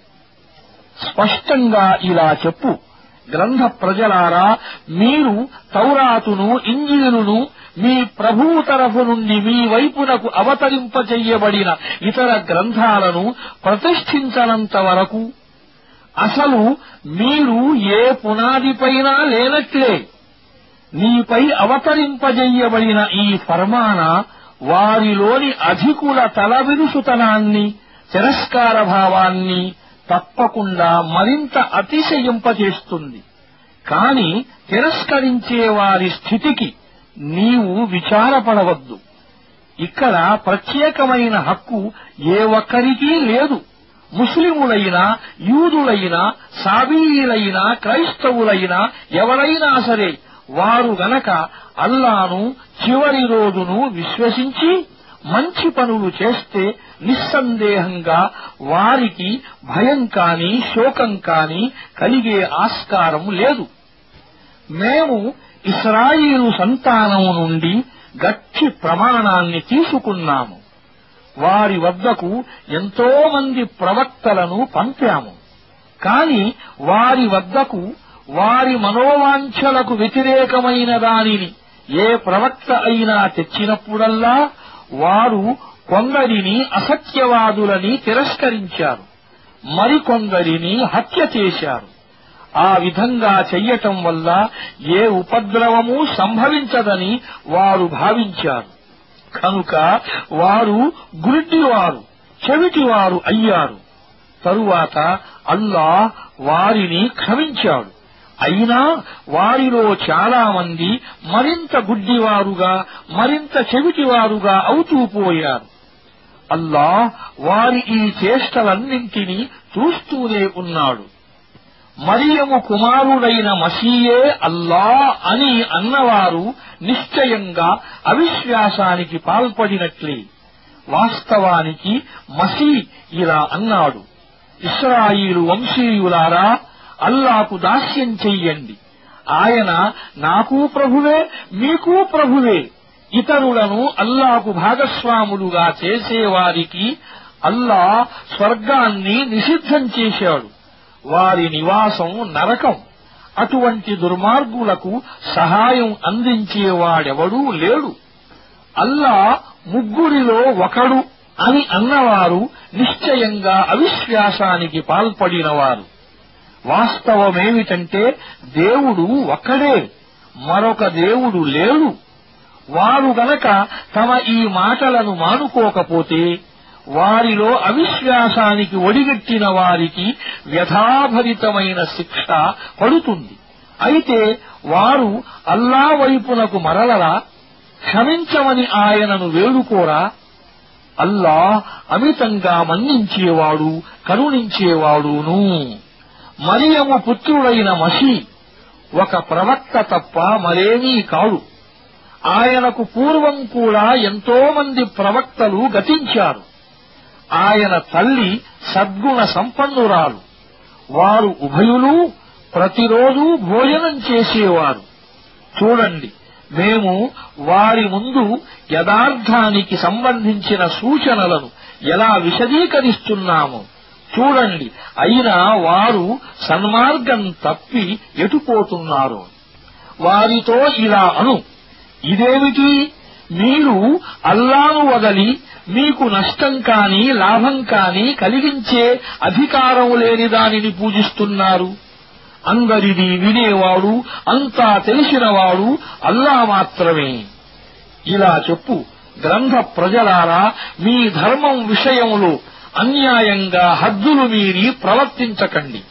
స్పష్టంగా ఇలా చెప్పు, గ్రంథ ప్రజలారా, మీరు తౌరాతును, ఇంజీలును మీ ప్రభువు తరఫు నుండి మీ వైపునకు అవతరింపచెయ్యబడిన ఇతర గ్రంథాలను ప్రతిష్ఠించనంత వరకు అసలు మీరు ఏ పునాదిపైనా లేనట్లే. నీపై అవతరింపజెయ్యబడిన ఈ ఫర్మానా వారిలోని అధికుల తలవిరుసుతనాన్ని, తిరస్కార భావాన్ని తప్పకుండా మరింత అతిశయింపచేస్తుంది. కాని తిరస్కరించే వారి స్థితికి నీవు విచారపడవద్దు. ఇక్కడ ప్రత్యేకమైన హక్కు ఏ ఒక్కరికీ లేదు. ముస్లిములైనా, యూదులైనా, సాబీయులైనా, క్రైస్తవులైనా ఎవరైనా సరే వారు గనక అల్లాను, చివరి రోజును విశ్వసించి మంచి పనులు చేస్తే నిస్సందేహంగా వారికి భయం కాని, శోకం కాని కలిగే ఆస్కారం లేదు. మేము ఇశ్రాయేలు సంతానం నుండి గట్టి ప్రమాణాన్ని తీసుకున్నాము. వారి వద్దకు ఎంతో మంది ప్రవక్తలను పంపాము. కాని వారి వద్దకు వారి మనోవాంఛలకు వ్యతిరేకమైన దానిని ఏ ప్రవక్త అయినా తెచ్చినప్పుడల్లా వారు కొందరిని అసత్యవాదులని తిరస్కరించారు, మరికొందరిని హత్య చేశారు. ఆ విధంగా చెయ్యటం వల్ల ఏ ఉపద్రవమూ సంభవించదని వారు భావించారు. కనుక వారు గుడ్డివారు, చెవిటివారు అయ్యారు. తరువాత అల్లాహ్ వారిని క్షమించాడు. అయినా వారిలో చాలా మంది మరింత గుడ్డివారుగా, మరింత చెవిటివారుగా అవుతూ పోయారు. అల్లాహ్ వారి ఈ చేష్టలన్నింటినీ చూస్తూనే ఉన్నాడు. మరియము కుమారుడైన మసీయే అల్లాహ్ అని అన్నవారు నిశ్చయంగా అవిశ్వాసానికి పాల్పడినట్లే. వాస్తవానికి మసీ ఇలా అన్నాడు, ఇశ్రాయేలు వంశీయులారా, అల్లాకు దాస్యం చెయ్యండి. ఆయన నాకు ప్రభువే, మీకూ ప్రభువే. ఇతరులను అల్లాకు భాగస్వాములుగా చేసేవారికి అల్లాహ్ స్వర్గాన్ని నిషిద్ధం చేశాడు. వారి నివాసం నరకం. అటువంటి దుర్మార్గులకు సహాయం అందించేవాడెవడూ లేడు. అల్లాహ్ ముగ్గురిలో ఒకడు అని అన్నవారు నిశ్చయంగా అవిశ్వాసానికి పాల్పడినవారు. వాస్తవమేమిటంటే దేవుడు ఒక్కడే, మరొక దేవుడు లేడు. వారు గనక తమ ఈ మాటలను మానుకోకపోతే వారిలో అవిశ్వాసానికి ఒడిగట్టిన వారికి వ్యథాభరితమైన శిక్ష పడుతుంది. అయితే వారు అల్లా వైపునకు మరలరా? క్షమించమని ఆయనను వేడుకోరా? అల్లాహ్ అమితంగా మన్నించేవాడు, కరుణించేవాడును. మరియము పుత్రుడైన మసీ ఒక ప్రవక్త తప్ప మరేమీ కాడు. ఆయనకు పూర్వం కూడా ఎంతో మంది ప్రవక్తలు గతించారు. ఆయన తల్లి సద్గుణ సంపన్నురాలు. వారు ఉభయులు ప్రతిరోజూ భోజనం చేసేవారు. చూడండి, మేము వారి ముందు యథార్థానికి సంబంధించిన సూచనలను ఎలా విశదీకరిస్తున్నాము. చూడండి, అయినా వారు సన్మార్గం తప్పి ఎటుపోతున్నారు. వారితో ఇలా అను, ఇదేమిటి? మీరు అల్లాను వదలి మీకు నష్టం కాని, లాభం కాని కలిగించే అధికారం లేని దానిని పూజిస్తున్నారు. అందరినీ వినేవాడు, అంతా తెలిసినవాడు అల్లా మాత్రమే. ఇలా చెప్పు, గ్రంథ ప్రజలారా, మీ ధర్మం విషయంలో అన్యాయంగా హద్దులు మీరి ప్రవర్తించకండి.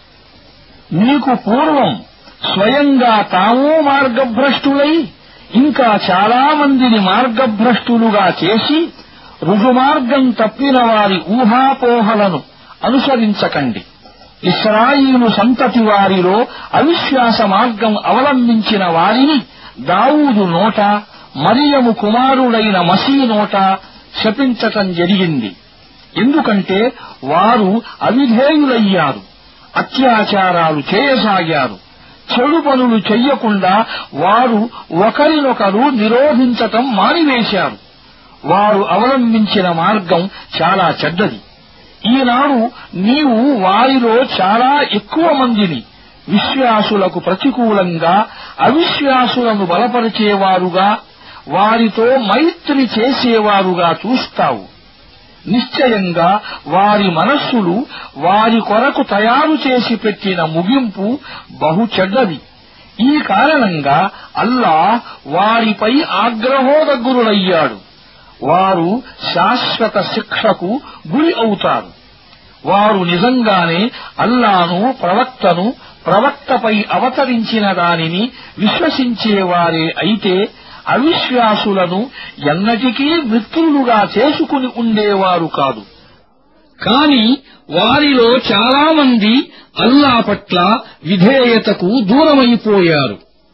మీకు పూర్వం స్వయంగా తాము మార్గభ్రష్టులై ఇంకా చాలా మందిని మార్గభ్రష్టులుగా చేసి రుజుమార్గం తప్పిన వారి ఊహాపోహలను అనుసరించకండి. ఇశ్రాయీలు సంతతి వారిలో అవిశ్వాస మార్గం అవలంబించిన వారిని దావూదు నోట, మరియము కుమారుడైన మసీ నోట శపించటం జరిగింది. ఎందుకంటే వారు అవిధేయులయ్యారు, అత్యాచారాలు చేయసాగారు. చెడు పనులు చెయ్యకుండా వారు ఒకరినొకరు నిరోధించటం మానివేశారు. వారు అవలంబించిన మార్గం చాలా చెడ్డది. ఈనాడు నీవు వారిలో చాలా ఎక్కువ మందిని విశ్వాసులకు ప్రతికూలంగా అవిశ్వాసులను బలపరిచేవారుగా, వారితో మైత్రి చేసేవారుగా చూస్తావు. నిశ్చయంగా వారి మనస్సులు వారి కొరకు తయారు చేసి పెట్టిన ముగింపు బహు చెడ్డది. ఈ కారణంగా అల్లాహ్ వారిపై ఆగ్రహోదగ్రులయ్యాడు. వారు శాశ్వత శిక్షకు గురి అవుతారు. వారు నిజంగానే అల్లాను, ప్రవక్తను, ప్రవక్తపై అవతరించిన దానిని విశ్వసించేవారే అయితే అవిశ్వాసులను ఎన్నటికీ మిత్రులుగా చేసుకుని ఉండేవారు కాదు. కాని వారిలో చాలామంది అల్లా పట్ల విధేయతకు దూరమైపోయారు.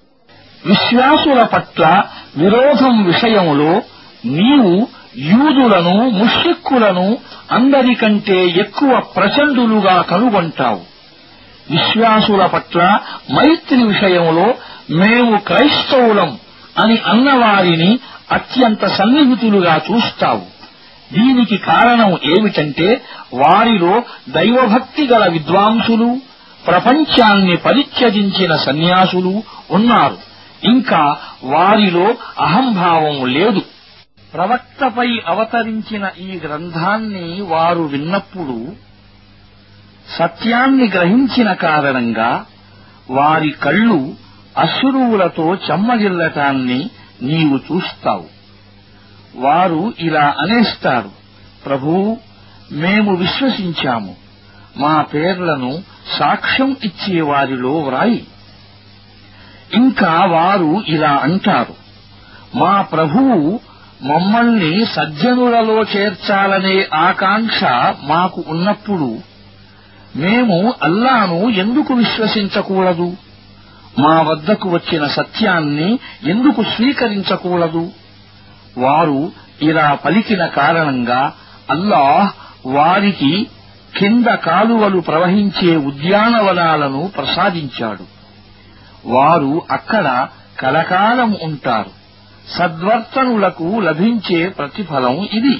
విశ్వాసుల పట్ల విరోధం విషయంలో నీవు యూదులను, ముష్రిక్కులను అందరికంటే ఎక్కువ ప్రచండులుగా కనుగొంటావు. విశ్వాసుల పట్ల మైత్రి విషయంలో మేము క్రైస్తవులం అని అన్నవారిని అత్యంత సన్నిహితులుగా చూస్తావు. దీనికి కారణం ఏమిటంటే వారిలో దైవభక్తి గల విద్వాంసులు, ప్రపంచాన్ని పరిత్యజించిన సన్యాసులు ఉన్నారు. ఇంకా వారిలో అహంభావం లేదు. ప్రవక్తపై అవతరించిన ఈ గ్రంథాన్ని వారు విన్నప్పుడు సత్యాన్ని గ్రహించిన కారణంగా వారి కళ్ళు అశ్రువులతో చెమ్మగిల్లటాన్ని నీవు చూస్తావు. వారు ఇలా అనేస్తారు, ప్రభూ, మేము విశ్వసించాము, మా పేర్లను సాక్ష్యం ఇచ్చేవారిలో వ్రాయి. ఇంకా వారు ఇలా అంటారు, మా ప్రభువు మమ్మల్ని సజ్జనులలో చేర్చాలనే ఆకాంక్ష మాకు ఉన్నప్పుడు మేము అల్లాను ఎందుకు విశ్వసించకూడదు? మా వద్దకు వచ్చిన సత్యాన్ని ఎందుకు స్వీకరించకూడదు? వారు ఇలా పలికిన కారణంగా అల్లాహ్ వారికి కింద కాలువలు ప్రవహించే ఉద్యానవనాలను ప్రసాదించాడు. వారు అక్కడ కలకాలం ఉంటారు. సద్వర్తనులకు లభించే ప్రతిఫలం ఇది.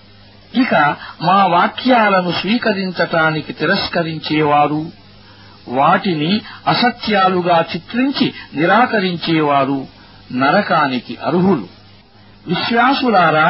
ఇక మా వాక్యాలను స్వీకరించటానికి తిరస్కరించేవారు, వాటిని అసత్యాలుగా చిత్రించి నిరాకరించేవారు నరకానికి అర్హులు. విశ్వాసులారా,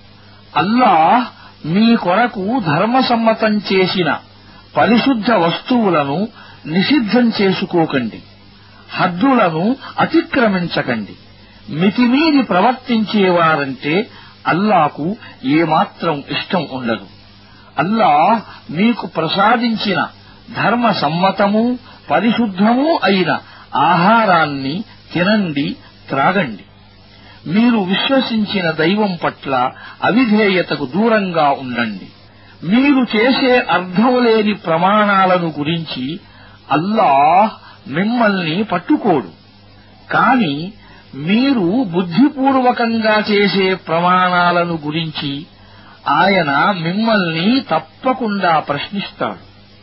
అల్లాహ్ మీ కొరకు ధర్మసమ్మతం చేసిన పరిశుద్ధ వస్తువులను నిషిద్ధం చేసుకోకండి. హద్దులను అతిక్రమించకండి. మితిమీరి ప్రవర్తించేవారంటే అల్లాకు ఏమాత్రం ఇష్టం ఉండదు. అల్లాహ్ మీకు ప్రసాదించిన ధర్మసమ్మతము, పరిశుద్ధమూ అయిన ఆహారాన్ని తినండి, త్రాగండి. మీరు విశ్వసించిన దైవం పట్ల అవిధేయతకు దూరంగా ఉండండి. మీరు చేసే అర్థం లేని ప్రమాణాలను గురించి అల్లాహ్ మిమ్మల్ని పట్టుకోడు. కాని మీరు బుద్ధిపూర్వకంగా చేసే ప్రమాణాలను గురించి ఆయన మిమ్మల్ని తప్పకుండా ప్రశ్నిస్తాడు.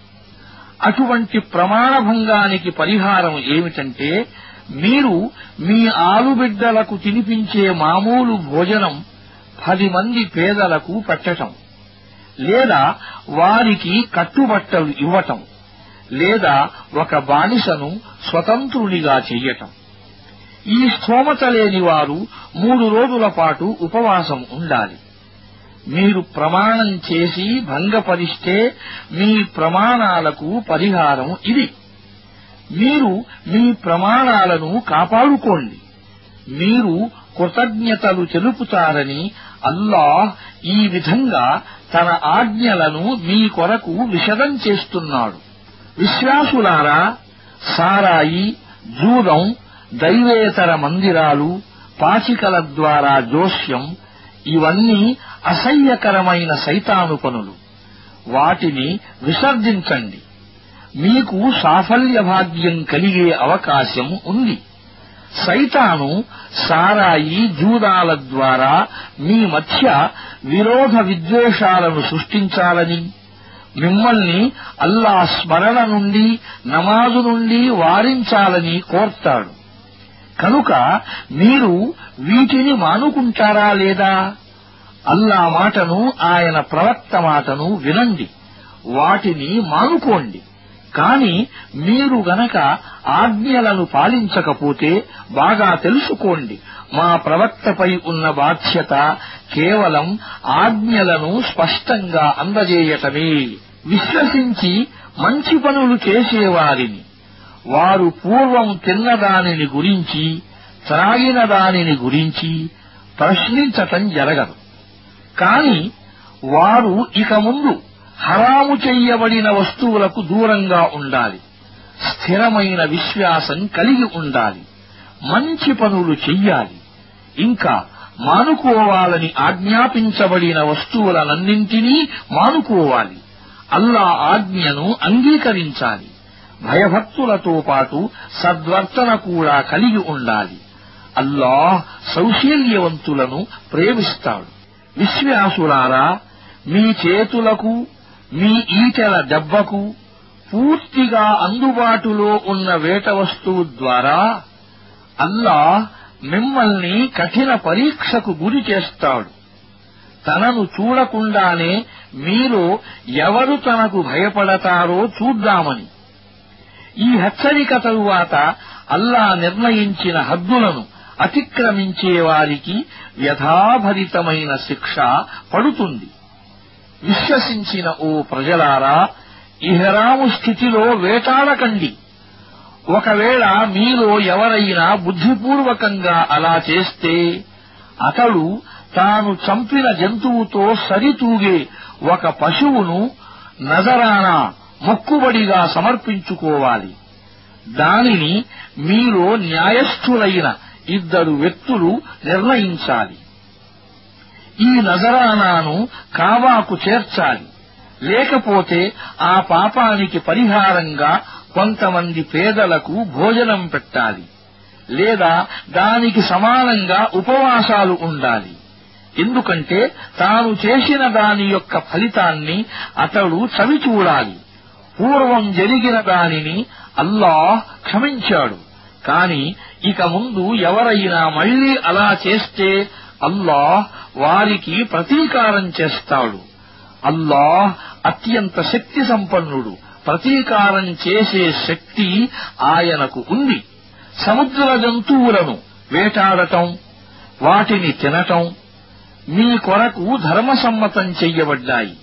అటువంటి ప్రమాణభంగానికి పరిహారం ఏమిటంటే, మీరు మీ ఆలుబిడ్డలకు తినిపించే మామూలు భోజనం 10 మంది పేదలకు పెట్టటం, లేదా వారికి కట్టుబట్టలు ఇవ్వటం, లేదా ఒక బానిసను స్వతంత్రునిగా చెయ్యటం. ఈ స్థోమత లేని వారు 3 రోజుల పాటు ఉపవాసం ఉండాలి. మీరు ప్రమాణం చేసి భంగపరిస్తే మీ ప్రమాణాలకు పరిహారం ఇది. మీరు మీ ప్రమాణాలను కాపాడుకోండి. మీరు కృతజ్ఞతలు తెలుపుతారని అల్లాహ్ ఈ విధంగా తన ఆజ్ఞలను మీ కొరకు విశదం చేస్తున్నాడు. విశ్వాసులారా, సారాయి, జూదం, దైవేతర మందిరాలు, పాచికల ద్వారా జోస్యం ఇవన్నీ అసహ్యకరమైన సైతాను పనులు. వాటిని విసర్జించండి. మీకు సాఫల్య భాగ్యం కలిగే అవకాశం ఉంది. సైతాను సారాయి, జూదాల ద్వారా మీ మధ్య విరోధ విద్వేషాలను సృష్టించాలని, మిమ్మల్ని అల్లాహ్ స్మరణ నుండి, నమాజు నుండి వారించాలని కోర్తాడు. కనుక మీరు వీటిని మానుకుంటారా లేదా? అల్లా మాటను, ఆయన ప్రవక్త మాటను వినండి, వాటిని మానుకోండి. కాని మీరు గనక ఆజ్ఞలను పాలించకపోతే బాగా తెలుసుకోండి, మా ప్రవక్తపై ఉన్న బాధ్యత కేవలం ఆజ్ఞలను స్పష్టంగా అందజేయటమే. విశ్వసించి మంచి పనులు చేసేవారిని వారు పూర్వం తిన్నదానిని గురించి, త్రాగిన దానిని గురించి ప్రశ్నించటం జరగదు. కాని వారు ఇక ముందు హరాము చెయ్యబడిన వస్తువులకు దూరంగా ఉండాలి, స్థిరమైన విశ్వాసం కలిగి ఉండాలి, మంచి పనులు చెయ్యాలి, ఇంకా మానుకోవాలని ఆజ్ఞాపించబడిన వస్తువులనన్నింటినీ మానుకోవాలి. అల్లా ఆజ్ఞను అంగీకరించాలి. భయభక్తులతో పాటు సద్వర్తన కూడా కలిగి ఉండాలి. అల్లాహ్ సౌశీల్యవంతులను ప్రేమిస్తాడు. విశ్వాసులారా, మీ చేతులకు, మీ ఈటెల దెబ్బకు పూర్తిగా అందుబాటులో ఉన్న వేట వస్తువు ద్వారా అల్లాహ్ మిమ్మల్ని కఠిన పరీక్షకు గురి చేస్తాడు. తనను చూడకుండానే మీలో ఎవరు తనకు భయపడతారో చూద్దామని. ఈ హెచ్చరిక తరువాత అల్లా నిర్ణయించిన హద్దులను అతిక్రమించే వారికి వ్యథాభరితమైన శిక్ష పడుతుంది. విశ్వసించిన ఓ ప్రజలారా, ఇహ్రాము స్థితిలో వేటాడకండి. ఒకవేళ మీలో ఎవరైనా బుద్ధిపూర్వకంగా అలా చేస్తే అతడు తాను చంపిన జంతువుతో సరితూగే ఒక పశువును నజరానా మొక్కుబడిగా సమర్పించుకోవాలి. దానిని మీలో న్యాయస్థులైన 2 వ్యక్తులు నిర్ణయించాలి. ఈ నజరానాను కాబాకు చేర్చాలి. లేకపోతే ఆ పాపానికి పరిహారంగా కొంతమంది పేదలకు భోజనం పెట్టాలి, లేదా దానికి సమానంగా ఉపవాసాలు ఉండాలి. ఎందుకంటే తాను చేసిన దాని యొక్క ఫలితాన్ని అతడు చవిచూడాలి. పూర్వం జరిగిన దానిని అల్లాహ్ క్షమించాడు. కాని ఇక ముందు ఎవరైనా మళ్లీ అలా చేస్తే అల్లాహ్ వారికి ప్రతీకారం చేస్తాడు. అల్లాహ్ అత్యంత శక్తి సంపన్నుడు. ప్రతీకారం చేసే శక్తి ఆయనకు ఉంది. సముద్ర జంతువులను వేటాడటం, వాటిని తినటం మీ కొరకు ధర్మసమ్మతం చెయ్యబడ్డాయి.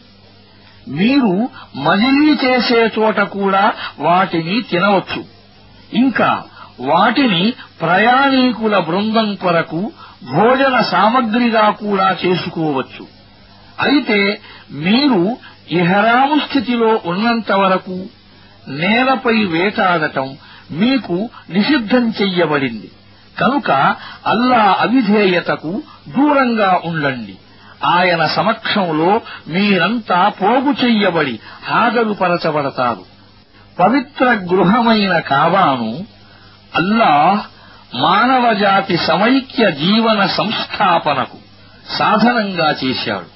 మీరు మజిలీ చేసే చోట కూడా వాటిని తినవచ్చు. ఇంకా వాటిని ప్రయాణీకుల బృందం కొరకు భోజన సామగ్రిగా కూడా చేసుకోవచ్చు. అయితే మీరు ఇహ్రాము స్థితిలో ఉన్నంత వరకు నేలపై వేటాడటం మీకు నిషిద్ధం చెయ్యబడింది. కనుక అల్లా అవిధేయతకు దూరంగా ఉండండి. ఆయన సమక్షంలో మీరంతా పోగు చెయ్యబడి హాజరుపరచబడతారు. పవిత్ర గృహమైన కాబాను అల్లాహ్ మానవజాతి సమైక్య జీవన సంస్థాపనకు సాధనంగా చేశాడు.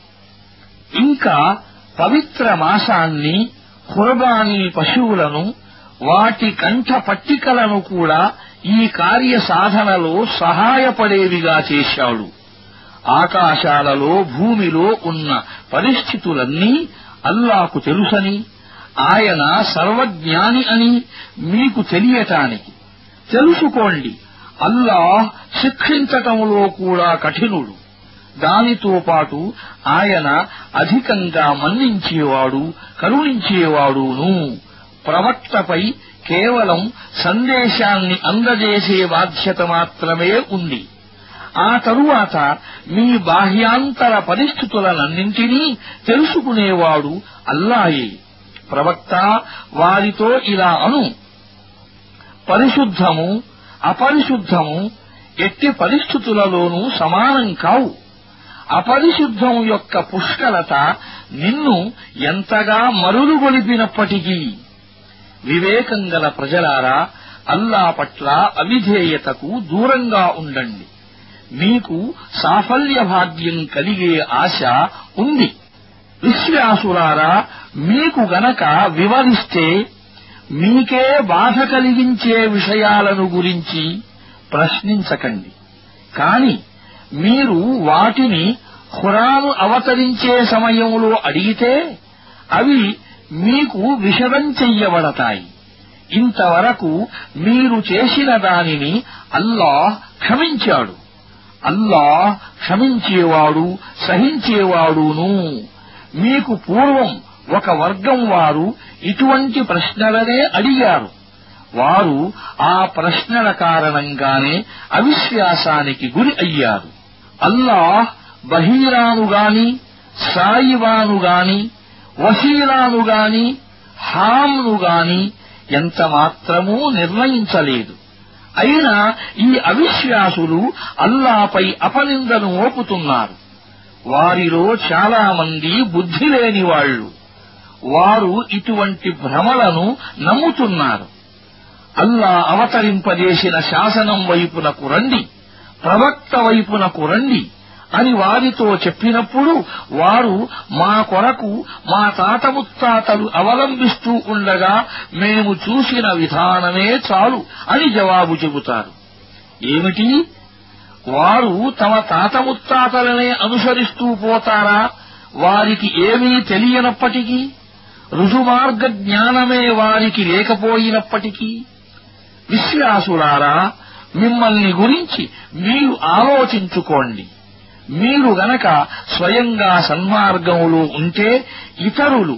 ఇంకా పవిత్ర మాసాన్ని, ఖుర్బానీ పశువులను, వాటి కంఠ పట్టికలను కూడా ఈ కార్య సాధనలో సహాయపడేవిగా చేశాడు. ఆకాశాలలో, భూమిలో ఉన్న పరిస్థితులన్నీ అల్లాకు తెలుసని, ఆయన సర్వజ్ఞాని అని మీకు తెలియటానికి. తెలుసుకోండి, అల్లాహ్ శిక్షించటంలో కూడా కఠినుడు. దానితో పాటు ఆయన అధికంగా మన్నించేవాడు, కరుణించేవాడును. ప్రవక్తపై కేవలం సందేశాన్ని అందజేసే బాధ్యత మాత్రమే ఉంది. ఆ తరువాత మీ బాహ్యాంతర పరిస్థితులనన్నింటినీ తెలుసుకునేవాడు అల్లాయే. ప్రవక్త వారితో ఇలా అను: పరిశుద్ధము అపరిశుద్ధము ఎట్టి పరిస్థితులలోనూ సమానం కావు. అపరిశుద్ధం యొక్క పుష్కలత నిన్ను ఎంతగా మరులుగొలిపినప్పటికీ. వివేకం గల ప్రజలారా, అల్లా పట్ల అవిధేయతకు దూరంగా ఉండండి. మీకు సాఫల్య భాగ్యం కలిగే ఆశ ఉంది. విశ్వాసులారా, మీకు గనక వివరిస్తే మీకే బాధ కలిగించే విషయాలను గురించి ప్రశ్నించకండి. కాని మీరు వాటిని ఖురాను అవతరించే సమయంలో అడిగితే అవి మీకు విషదం చెయ్యబడతాయి. ఇంతవరకు మీరు చేసిన దానిని అల్లాహ్ క్షమించాడు. అల్లాహ్ క్షమించేవాడు సహించేవాడును. మీకు పూర్వం ఒక వర్గం వారు ఇటువంటి ప్రశ్నలనే అడిగారు. వారు ఆ ప్రశ్నల కారణంగానే అవిశ్వాసానికి గురి అయ్యారు. అల్లాహ్ బహీరాను గాని, సాయిబాను గాని, వసీలాను గాని, హామ్ను గాని ఎంత మాత్రమూ నిర్ణయించలేదు. అయినా ఈ అవిశ్వాసులు అల్లాపై అపనిందను మోపుతున్నారు. వారిలో చాలా మంది బుద్ధి లేని వాళ్ళు. వారు ఇటువంటి భ్రమలను నమ్ముతున్నారు. అల్లా అవతరింపజేసిన శాసనం వైపునకు రండి, ప్రవక్త వైపునకు రండి అని వారితో చెప్పినప్పుడు వారు మా కొరకు మా తాత ముత్తాతలు అవలంబిస్తూ ఉండగా మేము చూసిన విధానమే చాలు అని జవాబు చెబుతారు. ఏమిటి? వారు తమ తాత ముత్తాతలనే అనుసరిస్తూ పోతారా? వారికి ఏమీ తెలియనప్పటికీ, రుజుమార్గ జ్ఞానమే వారికి లేకపోయినప్పటికీ? విశ్వాసులారా, మిమ్మల్ని గురించి మీరు ఆలోచించుకోండి. మీరు గనక స్వయంగా సన్మార్గంలో ఉంటే ఇతరులు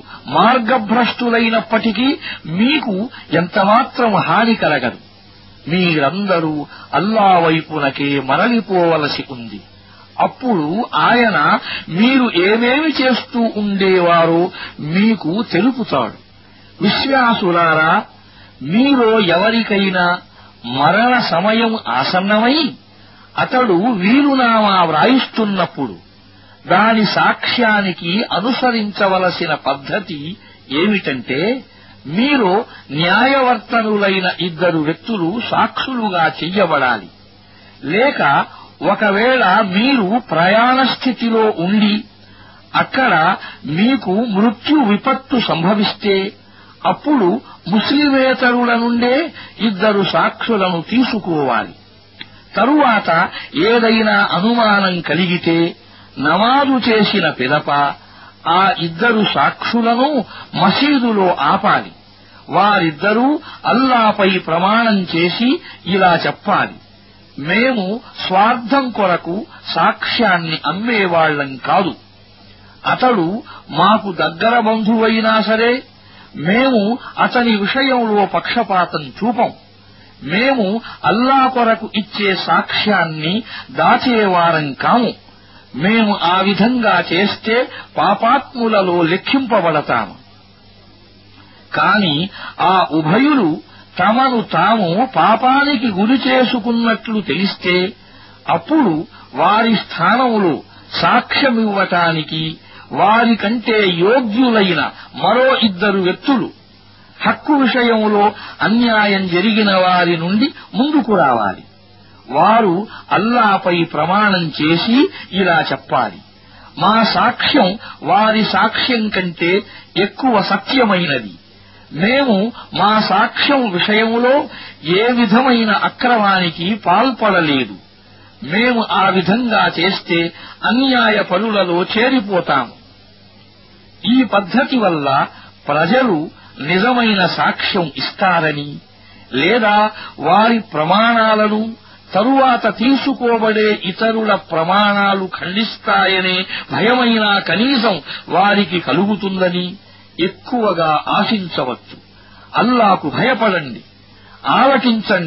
మార్గభ్రష్టులైనప్పటికీ మీకు ఎంతమాత్రం హాని కలగదు. మీరందరూ అల్లా వైపునకే మరలిపోవలసి ఉంది. అప్పుడు ఆయన మీరు ఏమేమి చేస్తూ ఉండేవారో మీకు తెలుపుతాడు. విశ్వాసులారా, మీలో ఎవరికైనా మరణ సమయం ఆసన్నమై అతడు వీలునామా వ్రాయిస్తున్నప్పుడు దాని సాక్ష్యానికి అనుసరించవలసిన పద్ధతి ఏమిటంటే, మీరు న్యాయవర్తనులైన ఇద్దరు వ్యక్తులు సాక్షులుగా చెయ్యబడాలి. లేక ఒకవేళ మీరు ప్రయాణ స్థితిలో ఉండి అక్కడ మీకు మృత్యు విపత్తు సంభవిస్తే అప్పుడు ముస్లిమేతరుల నుండే ఇద్దరు సాక్షులను తీసుకోవాలి. తరువాత ఏదైనా అనుమానం కలిగితే నమాజు చేసిన పిదప ఆ ఇద్దరు సాక్షులను మసీదులో ఆపాలి. వారిద్దరూ అల్లాపై ప్రమాణం చేసి ఇలా చెప్పాలి: మేము స్వార్థం కొరకు సాక్ష్యాన్ని అమ్మేవాళ్లం కాదు. అతడు మాకు దగ్గర బంధువైనా సరే మేము అతని విషయంలో పక్షపాతం చూపం. మేము అల్లా కొరకు ఇచ్చే సాక్ష్యాన్ని దాచేవారం కాము. మేము ఆ విధంగా చేస్తే పాపాత్ములలో లెక్కింపబడతాము. కాని ఆ ఉభయులు తమను తాము పాపానికి గురి చేసుకున్నట్లు తెలిస్తే అప్పుడు వారి స్థానంలో సాక్ష్యమివ్వటానికి వారికంటే యోగ్యులైన మరో ఇద్దరు వ్యక్తులు హక్కు విషయంలో అన్యాయం జరిగిన వారి నుండి ముందుకు రావాలి. వారు అల్లాపై ప్రమాణం చేసి ఇలా చెప్పాలి: మా సాక్ష్యం వారి సాక్ష్యం కంటే ఎక్కువ సత్యమైనది. మేము మా సాక్ష్యం విషయంలో ఏ విధమైన అక్రమానికి పాల్పడలేదు. మేము ఆ విధంగా చేస్తే అన్యాయ పరులలో చేరిపోతాము. ఈ పద్ధతి వల్ల ప్రజలు నిజమైన సాక్ష్యం ఇస్తారని, లేదా వారి ప్రమాణాలను తరువాత తీసుకోబడే ఇతరుల ప్రమాణాలు ఖండిస్తాయనే భయమైనా కనీసం వారికి కలుగుతుందని ఎక్కువగా ఆశించవచ్చు. అల్లాకు భయపడండి, ఆలకించండి,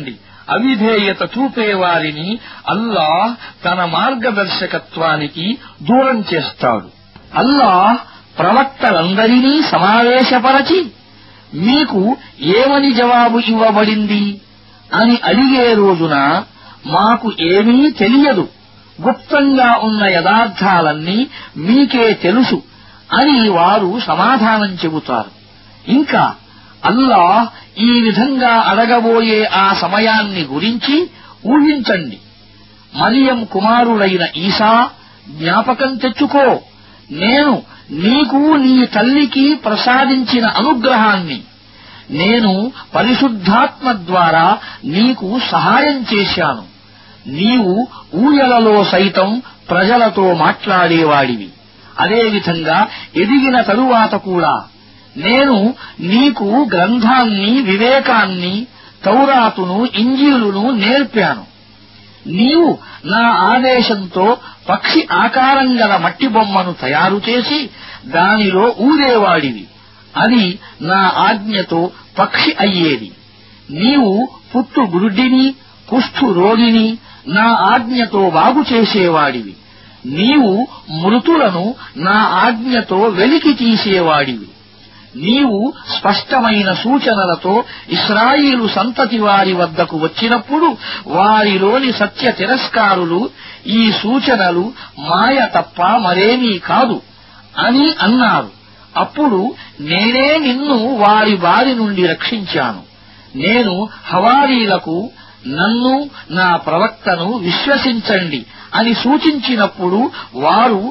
అవిధేయత చూపేవారిని అల్లాహ్ తన మార్గదర్శకత్వానికి దూరం చేస్తాడు. అల్లాహ్ ప్రవక్తలందరినీ సమావేశపరచి మీకు ఏమని జవాబు ఇవ్వబడింది అని అడిగే రోజున మాకు ఏమీ తెలియదు, గుప్తంగా ఉన్న యథార్థాలన్నీ మీకే తెలుసు అని వారు సమాధానం చెబుతారు. ఇంకా అల్లాహ్ ఈ విధంగా అడగబోయే ఆ సమయాన్ని గురించి ఊహించండి. మరియం కుమారుడైన ఈసా, జ్ఞాపకం తెచ్చుకో, నేను నీకు నీ తల్లికి ప్రసాదించిన అనుగ్రహాన్ని, నేను పరిశుద్ధాత్మ ద్వారా నీకు సహాయం చేశాను. నీవు ఊయలలో సైతం ప్రజలతో మాట్లాడేవాడివి. అదేవిధంగా ఎదిగిన తరువాత కూడా నేను నీకు గ్రంథాన్ని, వివేకాన్ని, తౌరాతును, ఇంజీలును నేర్పాను. నీవు నా ఆదేశంతో పక్షి ఆకారం గల మట్టి బొమ్మను తయారు చేసి దానిలో ఊరేవాడివి. అది నా ఆజ్ఞతో పక్షి అయ్యేది. నీవు పుట్టు గురుడిని, కుష్ఠు రోగిని నా ఆజ్ఞతో బాగు చేసేవాడివి. నీవు మృతులను నా ఆజ్ఞతో వెలికి తీసేవాడివి. నీవు స్పష్టమైన సూచనలతో ఇశ్రాయేలు సంతతి వారి వద్దకు వచ్చినప్పుడు వారిలోని సత్య తిరస్కారులు ఈ సూచనలు మాయ తప్ప మరేమీ కాదు అని అన్నారు. అప్పుడు నేనే నిన్ను వారి బారి నుండి రక్షించాను. నేను హవారీలకు నన్ను, నా ప్రవక్తను విశ్వసించండి అని సూచించినప్పుడు వారు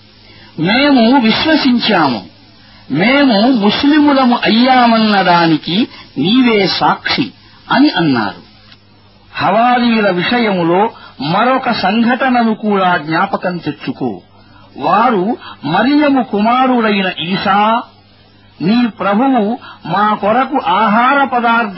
మేము విశ్వసించాము, మేము ముస్లిములము అయ్యామన్నదానికి నీవే సాక్షి అని అన్నారు. హవారీల విషయములో మరొక సంఘటనను కూడా జ్ఞాపకం తెచ్చుకో. వారు మరియము కుమారుడైన ఈసా, నీ ప్రభువు మా కొరకు ఆహార పదార్థ